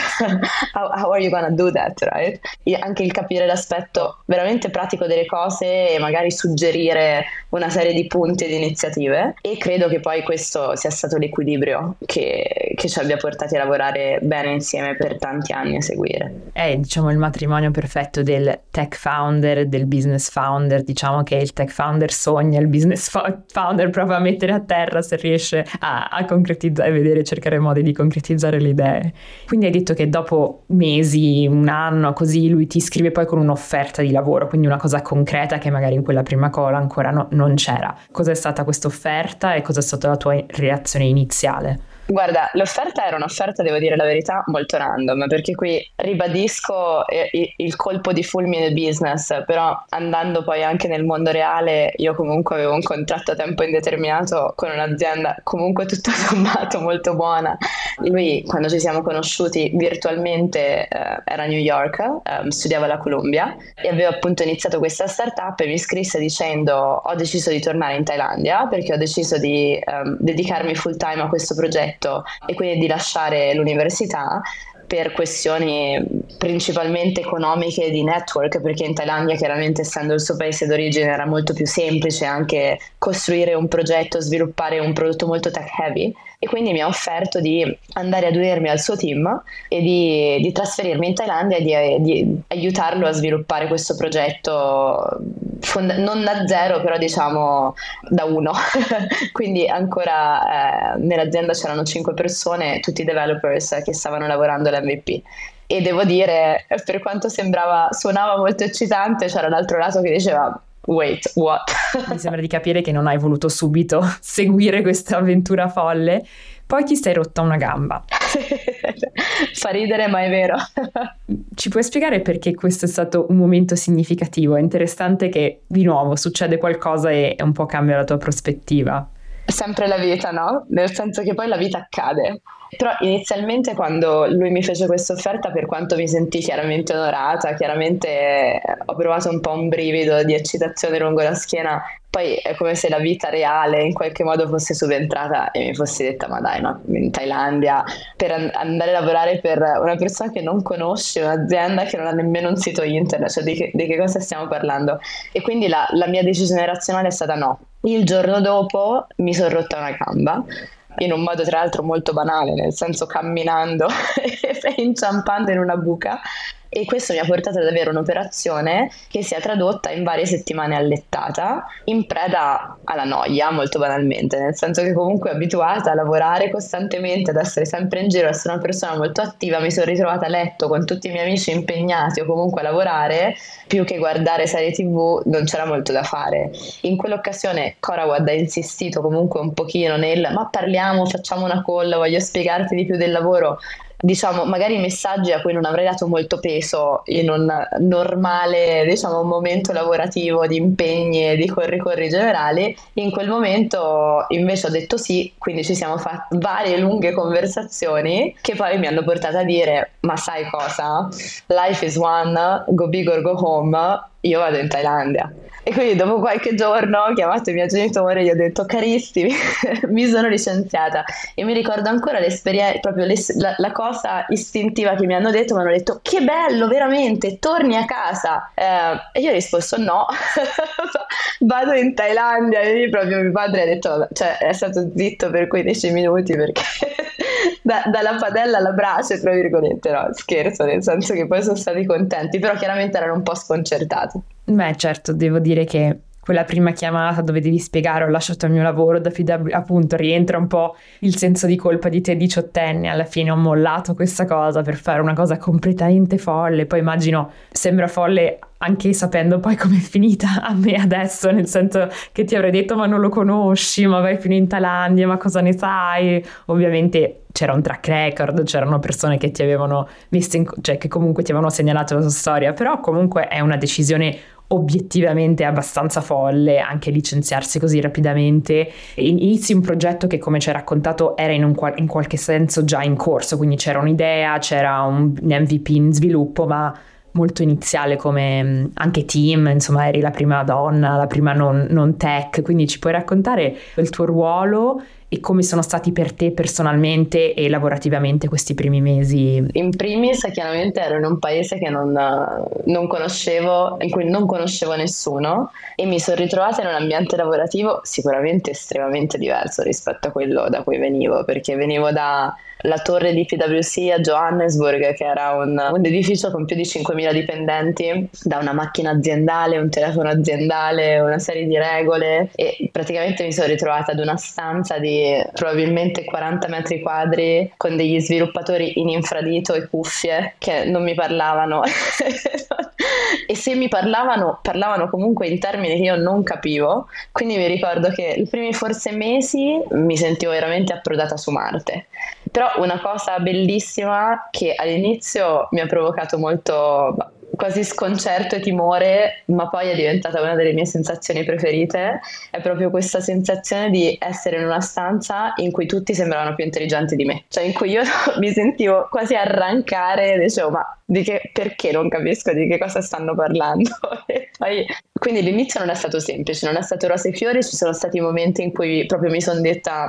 how are you gonna do that, right? Anche il capire l'aspetto veramente pratico delle cose e magari suggerire una serie di punti e di iniziative, e credo che poi questo sia stato l'equilibrio che ci abbia portati a lavorare bene insieme per tanti anni a seguire. È, diciamo, il matrimonio perfetto del tech founder, del business founder. Diciamo che il tech founder sogna, il business founder prova a mettere a terra se riesce a concretizzare, vedere, cercare modi di concretizzare le idee. Quindi hai detto che dopo mesi, un anno, così, lui ti scrive poi con un'offerta di lavoro, quindi una cosa concreta che magari in quella prima call ancora non c'era. Cos'è stata questa offerta e cosa è stata la tua reazione iniziale? Guarda, l'offerta era un'offerta, devo dire la verità, molto random, perché qui ribadisco il colpo di fulmine business, però andando poi anche nel mondo reale, io comunque avevo un contratto a tempo indeterminato con un'azienda comunque tutto sommato molto buona. Lui, quando ci siamo conosciuti virtualmente, era a New York, studiava alla Columbia e aveva appunto iniziato questa startup, e mi scrisse dicendo: ho deciso di tornare in Thailandia perché ho deciso di dedicarmi full time a questo progetto e quindi di lasciare l'università per questioni principalmente economiche e di network, perché in Thailandia, chiaramente essendo il suo paese d'origine, era molto più semplice anche costruire un progetto, sviluppare un prodotto molto tech heavy, e quindi mi ha offerto di andare ad unirmi al suo team e di trasferirmi in Thailandia e di aiutarlo a sviluppare questo progetto non da zero, però diciamo da uno. Quindi ancora nell'azienda c'erano 5 persone, tutti developers che stavano lavorando all'MVP. E devo dire, per quanto suonava molto eccitante, c'era l'altro lato che diceva: wait, what? Mi sembra di capire che non hai voluto subito seguire questa avventura folle, poi ti sei rotta una gamba. Fa ridere, ma è vero. Ci puoi spiegare perché questo è stato un momento significativo? È interessante che di nuovo succede qualcosa e un po' cambia la tua prospettiva. Sempre la vita, no? Nel senso che poi la vita accade. Però inizialmente, quando lui mi fece questa offerta, per quanto mi sentii chiaramente onorata, chiaramente ho provato un po' un brivido di eccitazione lungo la schiena. Poi è come se la vita reale in qualche modo fosse subentrata e mi fossi detta: ma dai, no, in Thailandia per andare a lavorare per una persona che non conosci, un'azienda che non ha nemmeno un sito internet, cioè di che cosa stiamo parlando? E quindi la mia decisione razionale è stata no. Il giorno dopo mi sono rotta una gamba, in un modo tra l'altro molto banale, nel senso camminando e inciampando in una buca. E questo mi ha portato ad avere un'operazione che si è tradotta in varie settimane allettata, in preda alla noia, molto banalmente, nel senso che comunque abituata a lavorare costantemente, ad essere sempre in giro, ad essere una persona molto attiva, mi sono ritrovata a letto con tutti i miei amici impegnati o comunque a lavorare, più che guardare serie TV non c'era molto da fare. In quell'occasione Corawad ha insistito comunque un pochino nel: ma parliamo, facciamo una call, voglio spiegarti di più del lavoro. Diciamo, magari messaggi a cui non avrei dato molto peso in un normale, diciamo, momento lavorativo di impegni e di corri generali. In quel momento invece ho detto sì, quindi ci siamo fatti varie lunghe conversazioni che poi mi hanno portato a dire: ma sai cosa? Life is one, go big or go home, io vado in Thailandia. E quindi dopo qualche giorno ho chiamato i miei genitori e gli ho detto: carissimi, mi sono licenziata. E mi ricordo ancora l'esperienza, proprio la cosa istintiva che mi hanno detto: mi hanno detto: che bello, veramente, torni a casa? E io ho risposto: no, vado in Thailandia. E lì proprio mio padre ha detto, vabbè, cioè è stato zitto per 15 minuti perché dalla padella alla brace, tra virgolette, no, scherzo, nel senso che poi sono stati contenti, però chiaramente erano un po' sconcertati. Beh, certo, devo dire che quella prima chiamata dove devi spiegare ho lasciato il mio lavoro da appunto rientra un po' il senso di colpa di te diciottenne. Alla fine ho mollato questa cosa per fare una cosa completamente folle. Poi immagino sembra folle anche sapendo poi com'è finita a me adesso, nel senso che ti avrei detto: ma non lo conosci, ma vai fino in Thailandia, ma cosa ne sai? Ovviamente c'era un track record, c'erano persone che ti avevano visto, cioè che comunque ti avevano segnalato la tua storia, però comunque è una decisione obiettivamente abbastanza folle anche licenziarsi così rapidamente. Inizi un progetto che, come ci hai raccontato, era in qualche senso già in corso, quindi c'era un'idea, c'era un MVP in sviluppo, ma molto iniziale come anche team, insomma eri la prima donna, la prima non tech, quindi ci puoi raccontare il tuo ruolo e come sono stati per te personalmente e lavorativamente questi primi mesi? In primis, chiaramente ero in un paese che non conoscevo, in cui non conoscevo nessuno, e mi sono ritrovata in un ambiente lavorativo sicuramente estremamente diverso rispetto a quello da cui venivo, perché venivo dalla torre di PwC a Johannesburg, che era un edificio con più di 5.000 dipendenti, da una macchina aziendale, un telefono aziendale, una serie di regole, e praticamente mi sono ritrovata ad una stanza di probabilmente 40 metri quadri con degli sviluppatori in infradito e cuffie che non mi parlavano e se mi parlavano comunque in termini che io non capivo, quindi mi ricordo che i primi forse mesi mi sentivo veramente approdata su Marte. Però una cosa bellissima che all'inizio mi ha provocato molto quasi sconcerto e timore, ma poi è diventata una delle mie sensazioni preferite, è proprio questa sensazione di essere in una stanza in cui tutti sembravano più intelligenti di me, cioè in cui io mi sentivo quasi arrancare e dicevo ma perché non capisco di che cosa stanno parlando. E poi, quindi l'inizio non è stato semplice, non è stato rose e fiori, ci sono stati momenti in cui proprio mi sono detta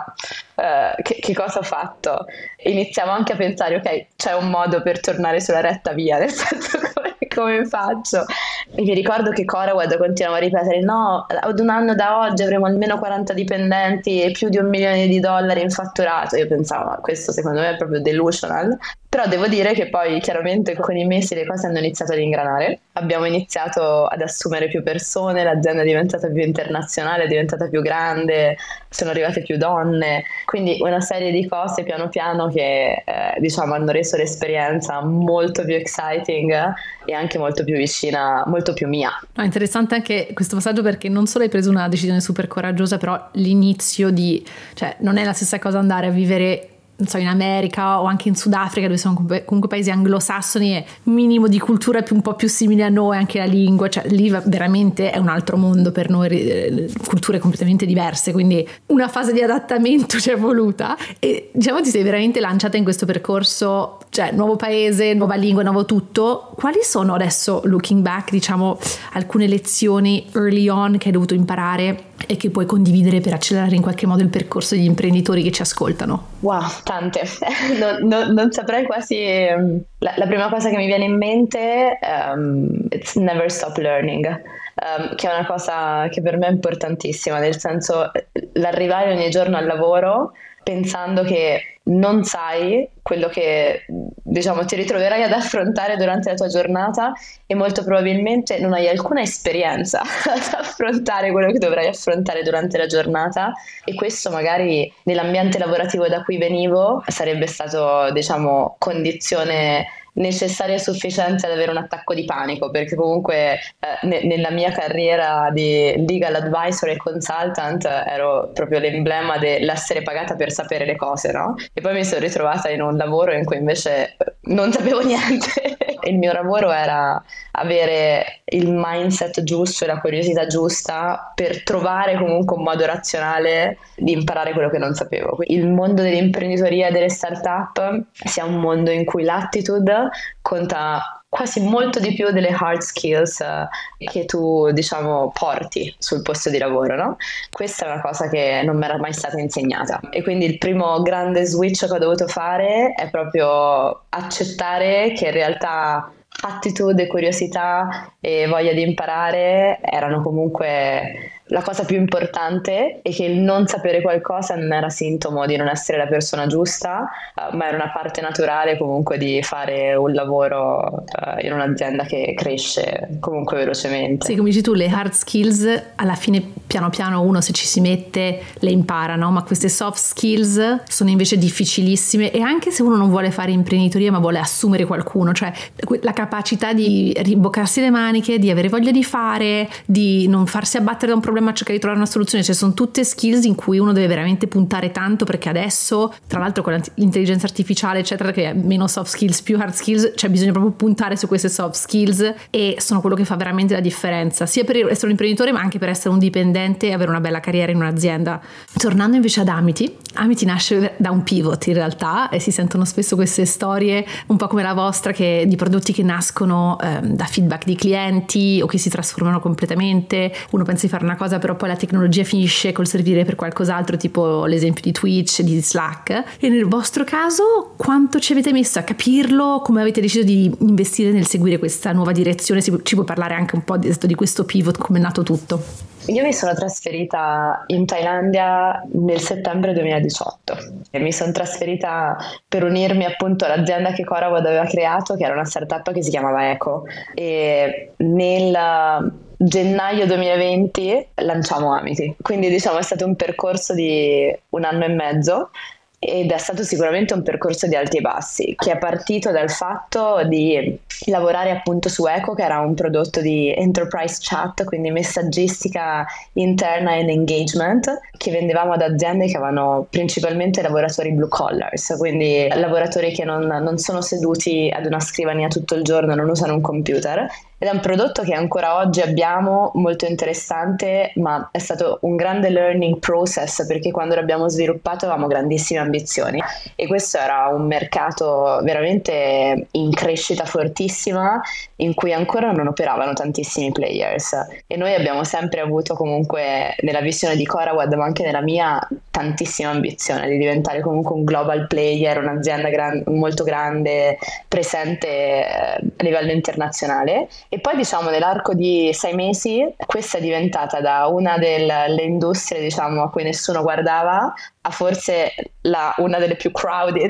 che cosa ho fatto, e iniziamo anche a pensare ok, c'è un modo per tornare sulla retta via, nel senso come faccio? E mi ricordo che Corawed continuava a ripetere no, ad un anno da oggi avremo almeno 40 dipendenti e più di $1 milione in fatturato. Io pensavo, ma questo secondo me è proprio delusional. Però devo dire che poi chiaramente con i mesi le cose hanno iniziato ad ingranare, abbiamo iniziato ad assumere più persone, l'azienda è diventata più internazionale, è diventata più grande, sono arrivate più donne, quindi una serie di cose piano piano che diciamo hanno reso l'esperienza molto più exciting e anche molto più vicina, molto più mia. È interessante anche questo passaggio perché non solo hai preso una decisione super coraggiosa, però l'inizio cioè non è la stessa cosa andare a vivere non so, in America o anche in Sudafrica, dove sono comunque paesi anglosassoni e minimo di cultura un po' più simile a noi, anche la lingua, cioè lì veramente è un altro mondo per noi, culture completamente diverse, quindi una fase di adattamento ci è voluta e diciamo ti sei veramente lanciata in questo percorso, cioè nuovo paese, nuova lingua, nuovo tutto. Quali sono adesso, looking back, diciamo alcune lezioni early on che hai dovuto imparare e che puoi condividere per accelerare in qualche modo il percorso degli imprenditori che ci ascoltano? Wow, tante. Non saprei quasi. La prima cosa che mi viene in mente è it's never stop learning, che è una cosa che per me è importantissima, nel senso l'arrivare ogni giorno al lavoro pensando che non sai quello che diciamo ti ritroverai ad affrontare durante la tua giornata e molto probabilmente non hai alcuna esperienza ad affrontare quello che dovrai affrontare durante la giornata, e questo magari nell'ambiente lavorativo da cui venivo sarebbe stato diciamo condizione necessaria e sufficiente ad avere un attacco di panico, perché comunque nella mia carriera di legal advisor e consultant ero proprio l'emblema dell'essere pagata per sapere le cose, no? E poi mi sono ritrovata in un lavoro in cui invece non sapevo niente e il mio lavoro era avere il mindset giusto e la curiosità giusta per trovare comunque un modo razionale di imparare quello che non sapevo. Il mondo dell'imprenditoria e delle startup sia un mondo in cui l'attitude conta quasi molto di più delle hard skills che tu diciamo porti sul posto di lavoro, no? Questa è una cosa che non mi era mai stata insegnata e quindi il primo grande switch che ho dovuto fare è proprio accettare che in realtà attitude, curiosità e voglia di imparare erano comunque la cosa più importante e che il non sapere qualcosa non era sintomo di non essere la persona giusta, ma era una parte naturale comunque di fare un lavoro in un'azienda che cresce comunque velocemente. Sì, come dici tu, le hard skills alla fine piano piano uno se ci si mette le impara, no? Ma queste soft skills sono invece difficilissime, e anche se uno non vuole fare imprenditoria ma vuole assumere qualcuno, cioè la capacità di rimboccarsi le maniche, di avere voglia di fare, di non farsi abbattere da un problema problema, cercare di trovare una soluzione, cioè sono tutte skills in cui uno deve veramente puntare tanto, perché adesso tra l'altro con l'intelligenza artificiale eccetera, che è meno soft skills più hard skills, cioè bisogna proprio puntare su queste soft skills, e sono quello che fa veramente la differenza sia per essere un imprenditore ma anche per essere un dipendente e avere una bella carriera in un'azienda. Tornando invece ad Amity nasce da un pivot in realtà, e si sentono spesso queste storie un po' come la vostra, che di prodotti che nascono da feedback di clienti o che si trasformano completamente. Uno pensa di fare una cosa però poi la tecnologia finisce col servire per qualcos'altro, tipo l'esempio di Twitch, di Slack. E nel vostro caso quanto ci avete messo a capirlo? Come avete deciso di investire nel seguire questa nuova direzione? Ci puoi parlare anche un po' di questo pivot, come è nato tutto? Io mi sono trasferita in Thailandia nel settembre 2018 e mi sono trasferita per unirmi appunto all'azienda che Corawad aveva creato, che era una startup che si chiamava Eco, e nel gennaio 2020 lanciamo Amity. Quindi diciamo è stato un percorso di 1 anno e mezzo, ed è stato sicuramente un percorso di alti e bassi, che è partito dal fatto di lavorare appunto su Eco, che era un prodotto di enterprise chat, quindi messaggistica interna e engagement, che vendevamo ad aziende che avevano principalmente lavoratori blue collars, quindi lavoratori che non sono seduti ad una scrivania tutto il giorno, non usano un computer. Ed è un prodotto che ancora oggi abbiamo, molto interessante, ma è stato un grande learning process, perché quando l'abbiamo sviluppato avevamo grandissime ambizioni e questo era un mercato veramente in crescita fortissima, in cui ancora non operavano tantissimi players, e noi abbiamo sempre avuto comunque nella visione di Corawad, ma anche nella mia, tantissima ambizione di diventare comunque un global player, un'azienda molto grande, presente a livello internazionale. E poi diciamo nell'arco di 6 mesi questa è diventata da una delle industrie diciamo a cui nessuno guardava a forse una delle più crowded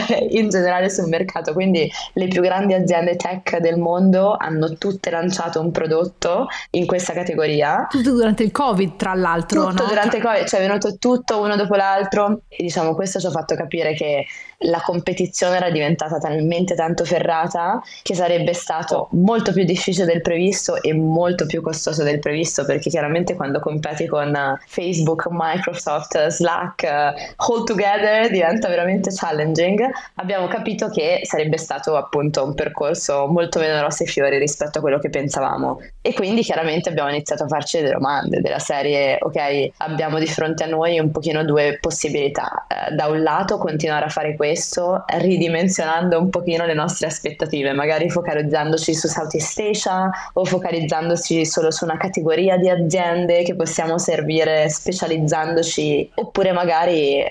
in generale sul mercato, quindi le più grandi aziende tech del mondo hanno tutte lanciato un prodotto in questa categoria. Tutto durante il Covid, tra l'altro. Tutto durante il Covid, cioè è venuto tutto uno dopo l'altro, e diciamo questo ci ha fatto capire che la competizione era diventata talmente tanto ferrata che sarebbe stato molto più difficile del previsto e molto più costoso del previsto, perché chiaramente quando competi con Facebook, Microsoft, Slack, all together diventa veramente challenging. Abbiamo capito che sarebbe stato appunto un percorso molto meno rose e fiori rispetto a quello che pensavamo, e quindi chiaramente abbiamo iniziato a farci delle domande della serie: ok, abbiamo di fronte a noi un pochino due possibilità, da un lato continuare a fare questo ridimensionando un pochino le nostre aspettative, magari focalizzandoci su Southeast Asia o focalizzandoci solo su una categoria di aziende che possiamo servire specializzandoci, oppure magari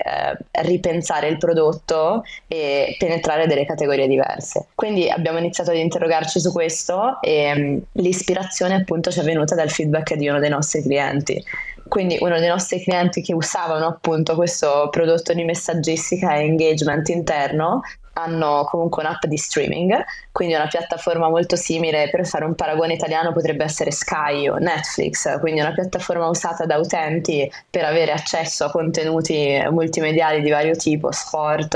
ripensare il prodotto e penetrare delle categorie diverse. Quindi abbiamo iniziato ad interrogarci su questo, e l'ispirazione appunto ci è venuta dal feedback di uno dei nostri clienti. Quindi uno dei nostri clienti che usavano appunto questo prodotto di messaggistica e engagement interno hanno comunque un'app di streaming, quindi una piattaforma molto simile, per fare un paragone italiano potrebbe essere Sky o Netflix, quindi una piattaforma usata da utenti per avere accesso a contenuti multimediali di vario tipo, sport,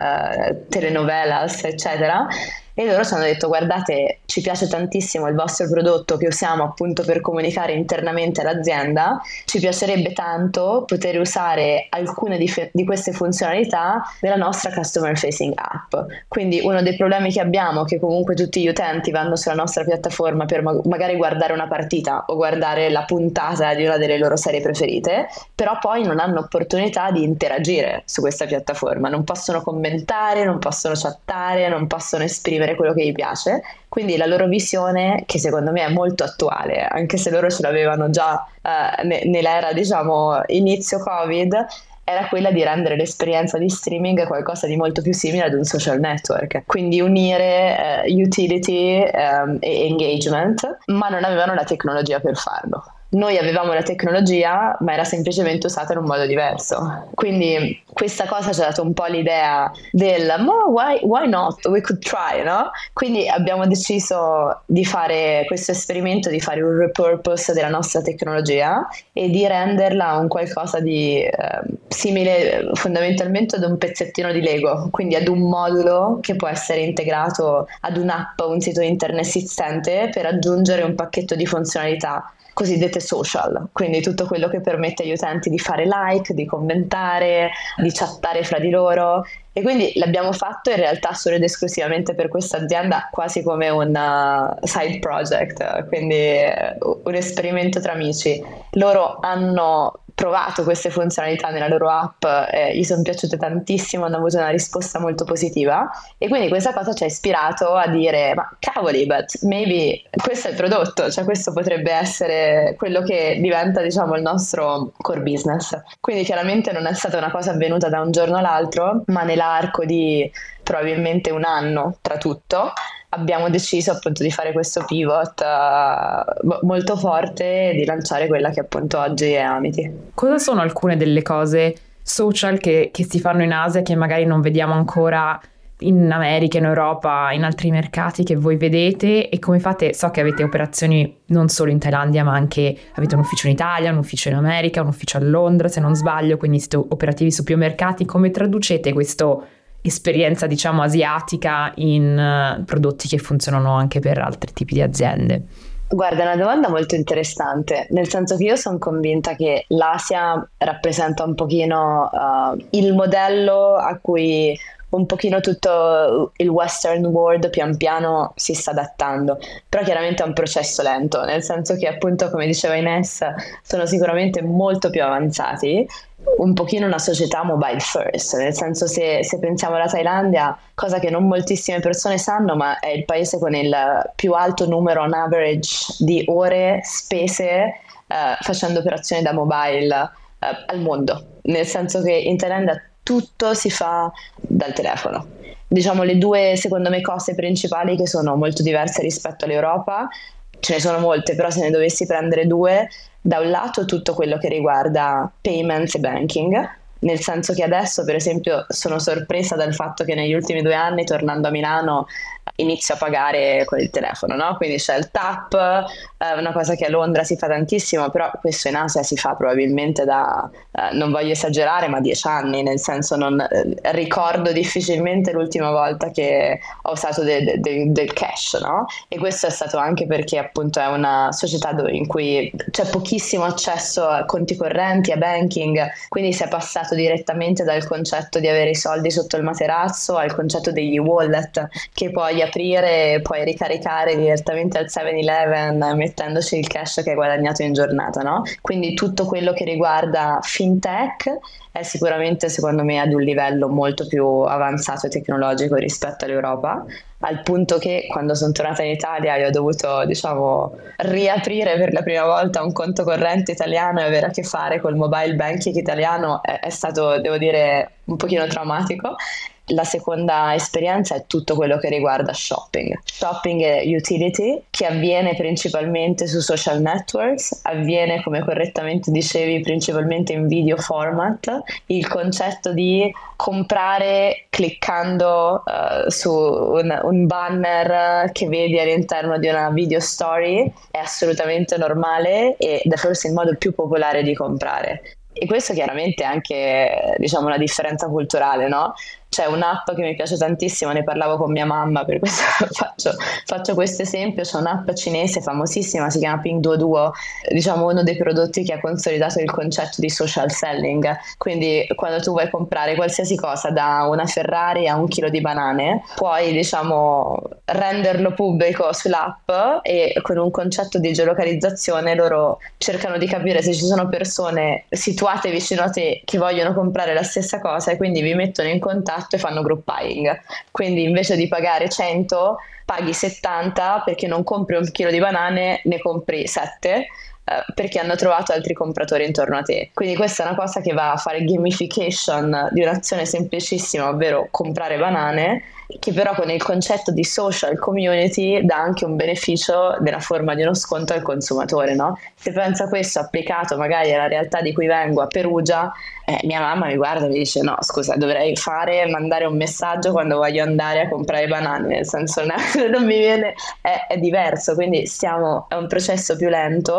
telenovelas, eccetera. E loro ci hanno detto: guardate, ci piace tantissimo il vostro prodotto che usiamo appunto per comunicare internamente all'azienda, ci piacerebbe tanto poter usare alcune di queste funzionalità nella nostra customer facing app. Quindi uno dei problemi che abbiamo è che comunque tutti gli utenti vanno sulla nostra piattaforma per magari guardare una partita o guardare la puntata di una delle loro serie preferite, però poi non hanno opportunità di interagire su questa piattaforma, non possono commentare, non possono chattare, non possono esprimere quello che gli piace. Quindi la loro visione, che secondo me è molto attuale, anche se loro ce l'avevano già nell'era diciamo inizio Covid, era quella di rendere l'esperienza di streaming qualcosa di molto più simile ad un social network, quindi unire utility e engagement, ma non avevano la tecnologia per farlo. Noi avevamo la tecnologia, ma era semplicemente usata in un modo diverso. Quindi questa cosa ci ha dato un po' l'idea del why not? We could try, no? Quindi abbiamo deciso di fare questo esperimento, di fare un repurpose della nostra tecnologia e di renderla un qualcosa di simile fondamentalmente ad un pezzettino di Lego, quindi ad un modulo che può essere integrato ad un'app o un sito internet esistente per aggiungere un pacchetto di funzionalità cosiddette social, quindi tutto quello che permette agli utenti di fare like, di commentare, di chattare fra di loro. E quindi l'abbiamo fatto in realtà solo ed esclusivamente per questa azienda, quasi come un side project, quindi un esperimento tra amici. Loro hanno provato queste funzionalità nella loro app, gli sono piaciute tantissimo, hanno avuto una risposta molto positiva, e quindi questa cosa ci ha ispirato a dire: ma cavoli, but maybe questo è il prodotto, cioè questo potrebbe essere quello che diventa, diciamo, il nostro core business. Quindi chiaramente non è stata una cosa avvenuta da un giorno all'altro, ma nell'arco di probabilmente un anno tra tutto abbiamo deciso appunto di fare questo pivot molto forte e di lanciare quella che appunto oggi è Amity. Cosa sono alcune delle cose social che si fanno in Asia che magari non vediamo ancora in America, in Europa, in altri mercati, che voi vedete, e come fate? So che avete operazioni non solo in Thailandia, ma anche avete un ufficio in Italia, un ufficio in America, un ufficio a Londra, se non sbaglio, quindi siete operativi su più mercati. Come traducete questa esperienza, diciamo, asiatica in prodotti che funzionano anche per altri tipi di aziende? Guarda, è una domanda molto interessante, nel senso che io sono convinta che l'Asia rappresenta un pochino il modello a cui un pochino tutto il Western world pian piano si sta adattando, però chiaramente è un processo lento, nel senso che appunto, come diceva Ines, sono sicuramente molto più avanzati, un pochino una società mobile first, nel senso se pensiamo alla Thailandia, cosa che non moltissime persone sanno, ma è il paese con il più alto numero on average di ore spese facendo operazioni da mobile al mondo, nel senso che in Thailandia tutto si fa dal telefono. Diciamo le due, secondo me, cose principali che sono molto diverse rispetto all'Europa, ce ne sono molte, però se ne dovessi prendere due, da un lato tutto quello che riguarda payments e banking, nel senso che adesso, per esempio, sono sorpresa dal fatto che negli ultimi 2 anni, tornando a Milano, inizio a pagare con il telefono, no? Quindi c'è il tap, una cosa che a Londra si fa tantissimo, però questo in Asia si fa probabilmente da, non voglio esagerare, ma 10 anni, nel senso non ricordo difficilmente l'ultima volta che ho usato del cash, no? E questo è stato anche perché appunto è una società in cui c'è pochissimo accesso a conti correnti, a banking, quindi si è passato direttamente dal concetto di avere i soldi sotto il materazzo al concetto degli wallet che puoi aprire e puoi ricaricare direttamente al 7-Eleven mettendoci il cash che hai guadagnato in giornata, no? Quindi tutto quello che riguarda fintech è sicuramente, secondo me, ad un livello molto più avanzato e tecnologico rispetto all'Europa, al punto che quando sono tornata in Italia io ho dovuto, diciamo, riaprire per la prima volta un conto corrente italiano e avere a che fare col mobile banking italiano è stato, devo dire, un pochino traumatico. La seconda esperienza è tutto quello che riguarda shopping e utility, che avviene principalmente su social networks, avviene, come correttamente dicevi, principalmente in video format. Il concetto di comprare cliccando su un banner che vedi all'interno di una video story è assolutamente normale ed è forse il modo più popolare di comprare. E questo chiaramente è anche, diciamo, una differenza culturale, no? C'è un'app che mi piace tantissimo, ne parlavo con mia mamma, per questo faccio questo esempio. C'è un'app cinese famosissima, si chiama Pinduoduo, diciamo uno dei prodotti che ha consolidato il concetto di social selling. Quindi quando tu vuoi comprare qualsiasi cosa, da una Ferrari a 1 chilo di banane, puoi, diciamo, renderlo pubblico sull'app e con un concetto di geolocalizzazione loro cercano di capire se ci sono persone situate vicino a te che vogliono comprare la stessa cosa e quindi vi mettono in contatto e fanno group buying. Quindi invece di pagare 100 paghi 70 perché non compri 1 chilo di banane, ne compri 7 perché hanno trovato altri compratori intorno a te. Quindi questa è una cosa che va a fare gamification di un'azione semplicissima, ovvero comprare banane, che però con il concetto di social community dà anche un beneficio nella forma di uno sconto al consumatore, no? Se penso a questo applicato magari alla realtà di cui vengo, a Perugia, mia mamma mi guarda e mi dice: no, scusa, dovrei mandare un messaggio quando voglio andare a comprare banane, nel senso non mi viene, è diverso, quindi è un processo più lento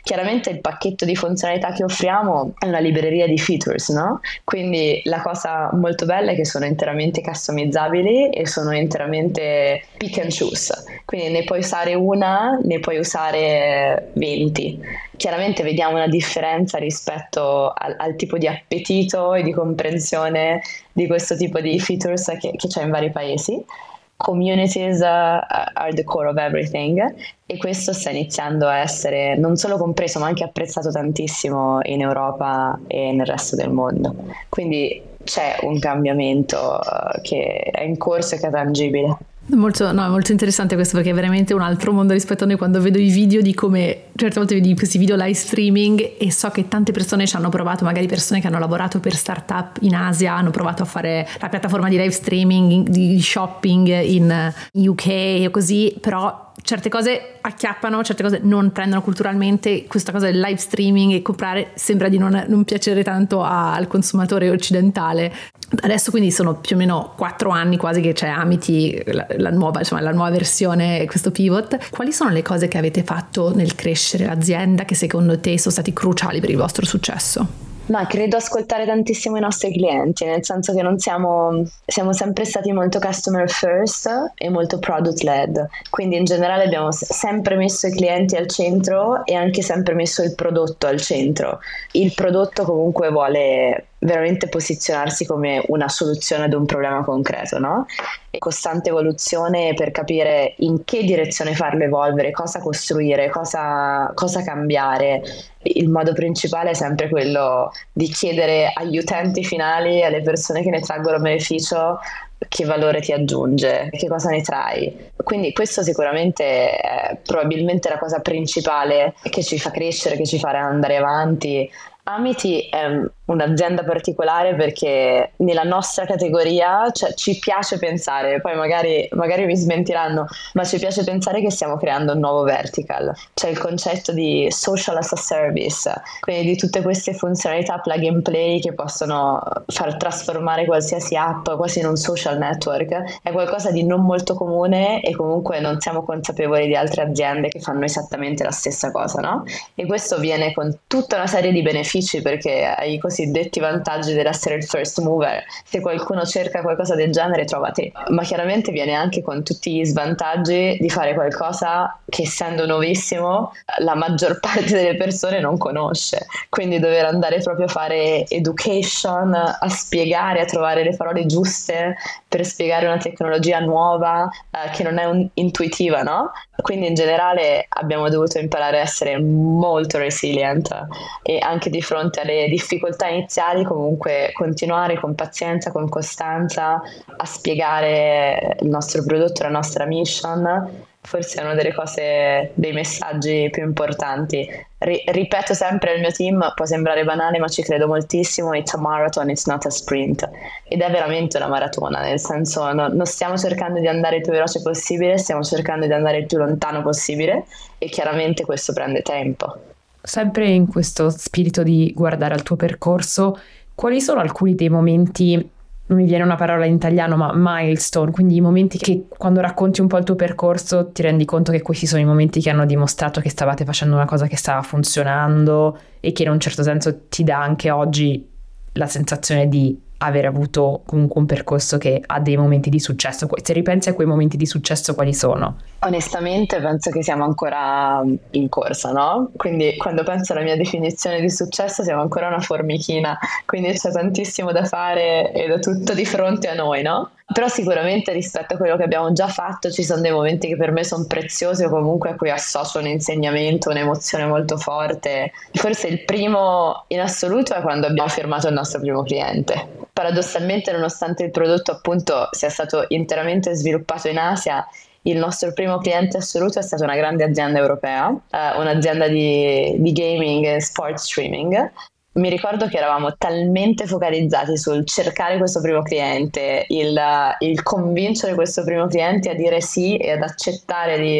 Chiaramente il pacchetto di funzionalità che offriamo è una libreria di features, no? Quindi la cosa molto bella è che sono interamente customizzabili e sono interamente pick and choose, quindi ne puoi usare una, ne puoi usare 20. Chiaramente vediamo una differenza rispetto al tipo di appetito e di comprensione di questo tipo di features che c'è in vari paesi. Communities are the core of everything, e questo sta iniziando a essere non solo compreso ma anche apprezzato tantissimo in Europa e nel resto del mondo. Quindi c'è un cambiamento che è in corso e che è tangibile. Molto interessante questo, perché è veramente un altro mondo rispetto a noi. Quando vedo i video di come certe volte vedi questi video live streaming, e so che tante persone ci hanno provato, magari persone che hanno lavorato per startup in Asia, hanno provato a fare la piattaforma di live streaming di shopping in UK o così, però certe cose acchiappano, certe cose non prendono culturalmente. Questa cosa del live streaming e comprare sembra di non piacere tanto al consumatore occidentale. Adesso quindi sono più o meno 4 anni quasi che c'è Amity, la nuova versione, questo pivot. Quali sono le cose che avete fatto nel crescere l'azienda che secondo te sono stati cruciali per il vostro successo? Ma credo ascoltare tantissimo i nostri clienti, nel senso che siamo sempre stati molto customer first e molto product led, quindi in generale abbiamo sempre messo i clienti al centro e anche sempre messo il prodotto al centro. Il prodotto comunque vuole veramente posizionarsi come una soluzione ad un problema concreto, no? E costante evoluzione per capire in che direzione farlo evolvere, cosa costruire, cosa cambiare. Il modo principale è sempre quello di chiedere agli utenti finali, alle persone che ne traggono beneficio, che valore ti aggiunge, che cosa ne trai. Quindi questo sicuramente è probabilmente la cosa principale che ci fa crescere, che ci fa andare avanti. Amity è un'azienda particolare perché nella nostra categoria, cioè, ci piace pensare, poi magari mi smentiranno, ma ci piace pensare che stiamo creando un nuovo vertical. C'è il concetto di social as a service, quindi di tutte queste funzionalità plug and play che possono far trasformare qualsiasi app quasi in un social network. È qualcosa di non molto comune e comunque non siamo consapevoli di altre aziende che fanno esattamente la stessa cosa, no? E questo viene con tutta una serie di benefici, perché hai i cosiddetti vantaggi dell'essere il first mover. Se qualcuno cerca qualcosa del genere trova te, ma chiaramente viene anche con tutti gli svantaggi di fare qualcosa che, essendo nuovissimo, la maggior parte delle persone non conosce, quindi dover andare proprio a fare education, a spiegare, a trovare le parole giuste per spiegare una tecnologia nuova che non è intuitiva, no? Quindi in generale abbiamo dovuto imparare a essere molto resilient e anche di fronte alle difficoltà iniziali comunque continuare con pazienza, con costanza a spiegare il nostro prodotto, la nostra mission. Forse è una delle cose, dei messaggi più importanti. Ripeto sempre al mio team, può sembrare banale ma ci credo moltissimo: it's a marathon, it's not a sprint. Ed è veramente una maratona, nel senso non stiamo cercando di andare il più veloce possibile, stiamo cercando di andare il più lontano possibile, e chiaramente questo prende tempo. Sempre in questo spirito di guardare al tuo percorso, quali sono alcuni dei momenti, non mi viene una parola in italiano, ma milestone, quindi i momenti che quando racconti un po' il tuo percorso ti rendi conto che questi sono i momenti che hanno dimostrato che stavate facendo una cosa che stava funzionando e che in un certo senso ti dà anche oggi la sensazione di aver avuto comunque un percorso che ha dei momenti di successo. Se ripensi a quei momenti di successo, quali sono? Onestamente penso che siamo ancora in corsa, no? Quindi quando penso alla mia definizione di successo siamo ancora una formichina, quindi c'è tantissimo da fare ed è tutto di fronte a noi, no? Però sicuramente rispetto a quello che abbiamo già fatto ci sono dei momenti che per me sono preziosi, o comunque a cui associo un insegnamento, un'emozione molto forte. Forse il primo in assoluto è quando abbiamo firmato il nostro primo cliente. Paradossalmente, nonostante il prodotto appunto sia stato interamente sviluppato in Asia, il nostro primo cliente assoluto è stata una grande azienda europea, un'azienda di gaming e sport streaming. Mi ricordo che eravamo talmente focalizzati sul cercare questo primo cliente, il convincere questo primo cliente a dire sì e ad accettare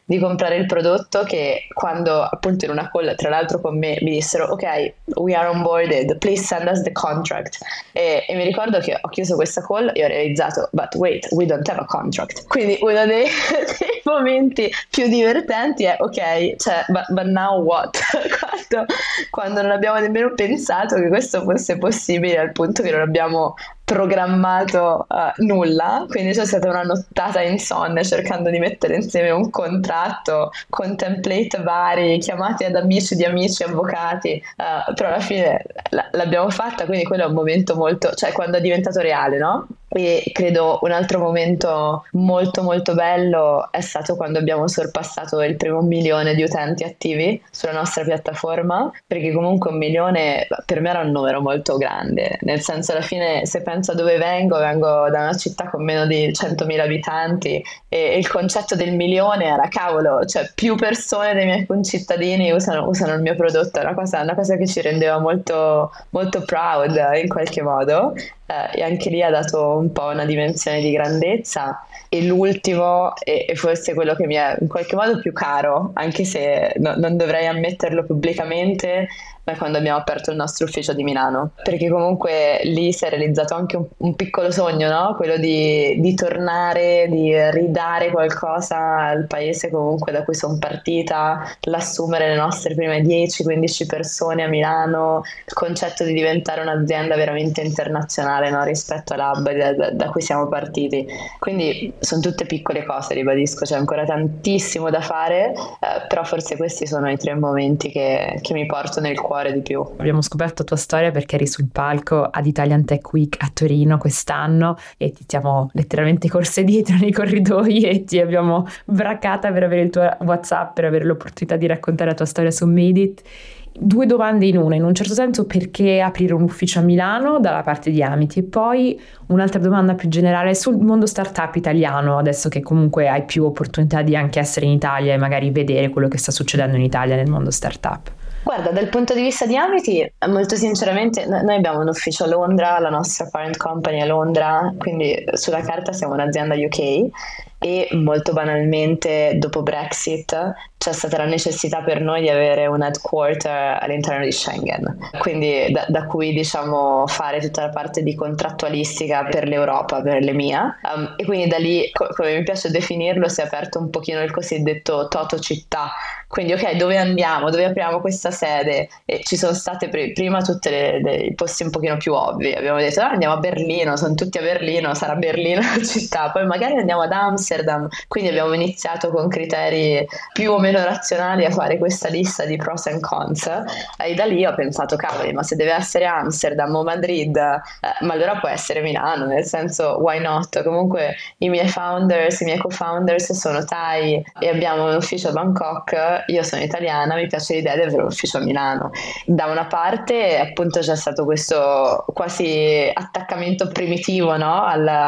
di comprare il prodotto, che quando appunto in una call tra l'altro con me mi dissero ok, we are onboarded, please send us the contract, e mi ricordo che ho chiuso questa call e ho realizzato but wait, we don't have a contract. Quindi uno dei momenti più divertenti è ok, cioè but now what? quando non abbiamo nemmeno pensato che questo fosse possibile, al punto che non abbiamo programmato nulla, quindi c'è stata una nottata insonne cercando di mettere insieme un contratto con template vari, chiamati ad amici di amici avvocati, però alla fine l'abbiamo fatta, quindi quello è un momento molto, cioè quando è diventato reale, no? E credo un altro momento molto molto bello è stato quando abbiamo sorpassato il primo 1 milione di utenti attivi sulla nostra piattaforma, perché comunque 1 milione per me era un numero molto grande, nel senso, alla fine se penso a dove vengo da una città con meno di 100.000 abitanti, e il concetto del 1 milione era cavolo, cioè più persone dei miei concittadini usano il mio prodotto, è una cosa che ci rendeva molto, molto proud in qualche modo. E anche lì ha dato un po' una dimensione di grandezza. E l'ultimo, e forse quello che mi è in qualche modo più caro, anche se non dovrei ammetterlo pubblicamente, ma è quando abbiamo aperto il nostro ufficio di Milano, perché comunque lì si è realizzato anche un piccolo sogno, no? Quello di tornare, di ridare qualcosa al paese comunque da cui sono partita, l'assumere le nostre prime 10-15 persone a Milano, il concetto di diventare un'azienda veramente internazionale, no? Rispetto all'hub da cui siamo partiti. Quindi sono tutte piccole cose, ribadisco, c'è ancora tantissimo da fare, però forse questi sono i 3 momenti che mi porto nel cuore di più. Abbiamo scoperto tua storia perché eri sul palco ad Italian Tech Week a Torino quest'anno e ti siamo letteralmente corse dietro nei corridoi e ti abbiamo braccata per avere il tuo WhatsApp, per avere l'opportunità di raccontare la tua storia su Made It. 2 domande in una, in un certo senso: perché aprire un ufficio a Milano dalla parte di Amity, e poi un'altra domanda più generale sul mondo startup italiano, adesso che comunque hai più opportunità di anche essere in Italia e magari vedere quello che sta succedendo in Italia nel mondo startup. Guarda, dal punto di vista di Amity, molto sinceramente, noi abbiamo un ufficio a Londra, la nostra parent company è a Londra, quindi sulla carta siamo un'azienda UK, e molto banalmente dopo Brexit c'è stata la necessità per noi di avere un headquarter all'interno di Schengen, quindi da cui diciamo fare tutta la parte di contrattualistica per l'Europa, per l'EMEA, e quindi da lì, come mi piace definirlo, si è aperto un pochino il cosiddetto Toto città. Quindi ok, dove andiamo? Dove apriamo questa sede? E ci sono state prima tutte i posti un pochino più ovvi. Abbiamo detto andiamo a Berlino, sono tutti a Berlino, sarà Berlino la città, poi magari andiamo ad Amsterdam. Quindi abbiamo iniziato con criteri più o meno razionali a fare questa lista di pros and cons, e da lì ho pensato cavoli, ma se deve essere Amsterdam o Madrid, ma allora può essere Milano, nel senso why not? Comunque i miei co-founders sono Thai e abbiamo un ufficio a Bangkok. Io sono italiana, mi piace l'idea di avere un ufficio a Milano. Da una parte appunto c'è stato questo quasi attaccamento primitivo, no?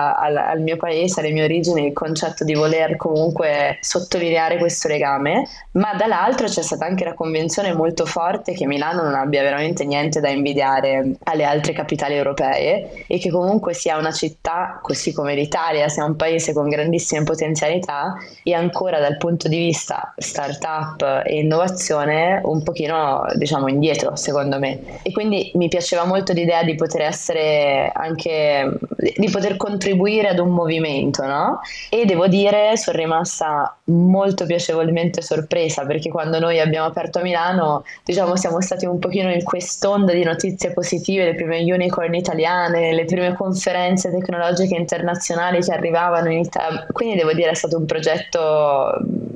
al mio paese, alle mie origini, il concetto di voler comunque sottolineare questo legame, ma dall'altro c'è stata anche la convinzione molto forte che Milano non abbia veramente niente da invidiare alle altre capitali europee, e che comunque sia una città, così come l'Italia sia un paese con grandissime potenzialità, e ancora dal punto di vista startup e innovazione un pochino diciamo indietro secondo me. E quindi mi piaceva molto l'idea di poter essere anche, di poter contribuire ad un movimento, no? E devo dire sono rimasta molto piacevolmente sorpresa, perché quando noi abbiamo aperto a Milano diciamo siamo stati un pochino in quest'onda di notizie positive, le prime unicorn italiane, le prime conferenze tecnologiche internazionali che arrivavano in Italia, quindi devo dire è stato un progetto,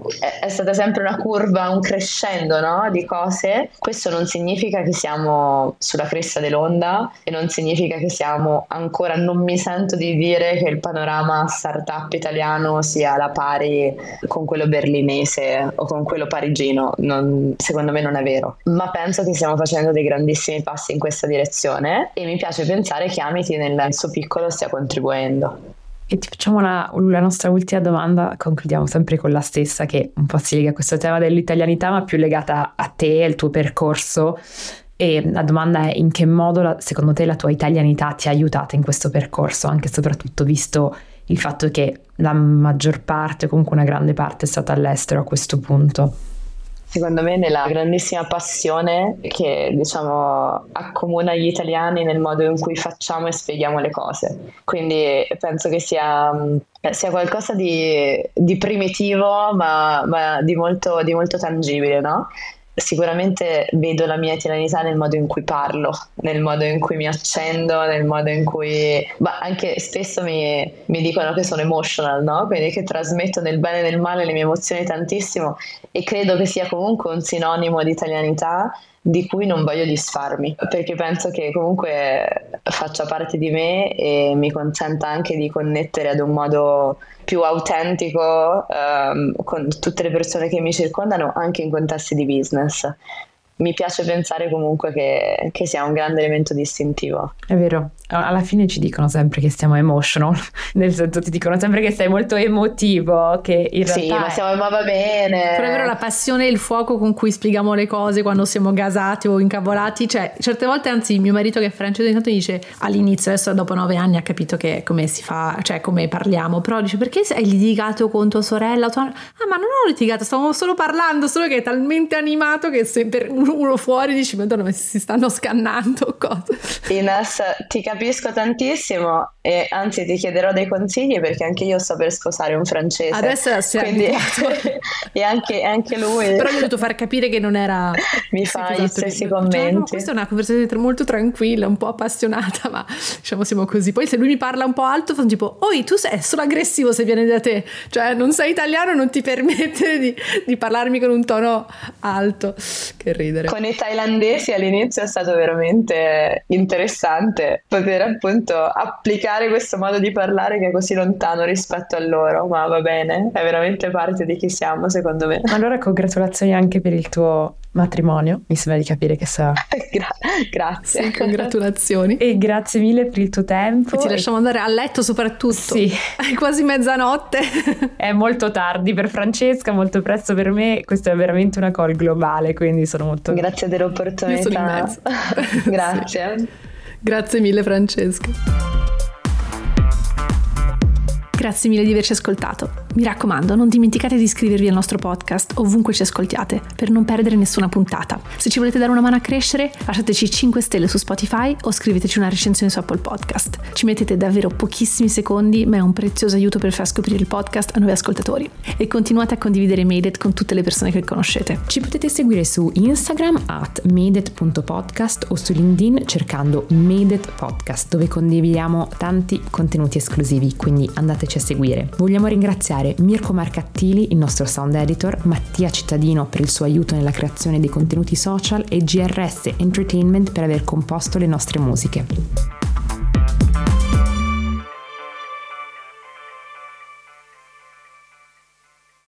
è stata sempre una curva, un crescendo, no? Di cose. Questo non significa che siamo sulla cresta dell'onda, e non significa che siamo ancora, non mi sento di dire che il panorama startup italiano sia alla pari con quello berlinese o con quello parigino, secondo me non è vero, ma penso che stiamo facendo dei grandissimi passi in questa direzione, e mi piace pensare che Amity nel suo piccolo stia contribuendo. E ti facciamo la nostra ultima domanda, concludiamo sempre con la stessa, che un po' si lega a questo tema dell'italianità, ma più legata a te e al tuo percorso. E la domanda è: in che modo secondo te la tua italianità ti ha aiutata in questo percorso, anche e soprattutto visto il fatto che la maggior parte, comunque una grande parte, è stata all'estero a questo punto? Secondo me nella grandissima passione che diciamo accomuna gli italiani nel modo in cui facciamo e spieghiamo le cose. Quindi penso che sia qualcosa di primitivo ma di molto tangibile, no? Sicuramente vedo la mia italianità nel modo in cui parlo, nel modo in cui mi accendo, nel modo in cui anche spesso mi dicono che sono emotional, no? Quindi che trasmetto nel bene e nel male le mie emozioni tantissimo, e credo che sia comunque un sinonimo di italianità di cui non voglio disfarmi, perché penso che comunque faccia parte di me e mi consenta anche di connettere ad un modo più autentico con tutte le persone che mi circondano, anche in contesti di business. Mi piace pensare comunque che sia un grande elemento distintivo. È vero, alla fine ci dicono sempre che siamo emotional, nel senso ti dicono sempre che sei molto emotivo, che in realtà sì, ma va bene. Però è vero, la passione e il fuoco con cui spieghiamo le cose quando siamo gasati o incavolati, cioè certe volte, anzi mio marito che è francese intanto dice all'inizio, adesso dopo 9 anni ha capito che come si fa, cioè come parliamo, però dice perché hai litigato con tua sorella? Ma non ho litigato, stavamo solo parlando, solo che è talmente animato che se per uno fuori dici madonna, ma si stanno scannando cose. Ines, ti capisco tantissimo e anzi ti chiederò dei consigli perché anche io sto per sposare un francese. Adesso si è quindi e anche lui. Però gli ho dovuto far capire che non era. Mi fa gli stessi commenti. No, questa è una conversazione molto tranquilla, un po' appassionata, ma diciamo siamo così. Poi se lui mi parla un po' alto, sono tipo, oi, tu sei solo aggressivo se viene da te, cioè non sei italiano, non ti permette di parlarmi con un tono alto. Che ridere. Con i thailandesi all'inizio è stato veramente interessante poter appunto applicare questo modo di parlare che è così lontano rispetto a loro, ma va bene, è veramente parte di chi siamo, secondo me. Allora congratulazioni anche per il tuo matrimonio, mi sembra di capire che sarà. Grazie. Sì, congratulazioni. E grazie mille per il tuo tempo. E ti lasciamo andare a letto soprattutto. Sì. È quasi mezzanotte. È molto tardi per Francesca, molto presto per me, questo è veramente una call globale, quindi sono molto... Grazie dell'opportunità. Io sono in mezzo. Grazie. Sì. Grazie mille Francesca. Grazie mille di averci ascoltato. Mi raccomando, non dimenticate di iscrivervi al nostro podcast ovunque ci ascoltiate per non perdere nessuna puntata. Se ci volete dare una mano a crescere, lasciateci 5 stelle su Spotify o scriveteci una recensione su Apple Podcast. Ci mettete davvero pochissimi secondi, ma è un prezioso aiuto per far scoprire il podcast a nuovi ascoltatori. E continuate a condividere Made It con tutte le persone che conoscete. Ci potete seguire su Instagram @madeit.podcast o su LinkedIn cercando Made It Podcast, dove condividiamo tanti contenuti esclusivi, quindi andateci a seguire. Vogliamo ringraziare Mirko Marcattili, il nostro sound editor, Mattia Cittadino per il suo aiuto nella creazione dei contenuti social e GRS Entertainment per aver composto le nostre musiche.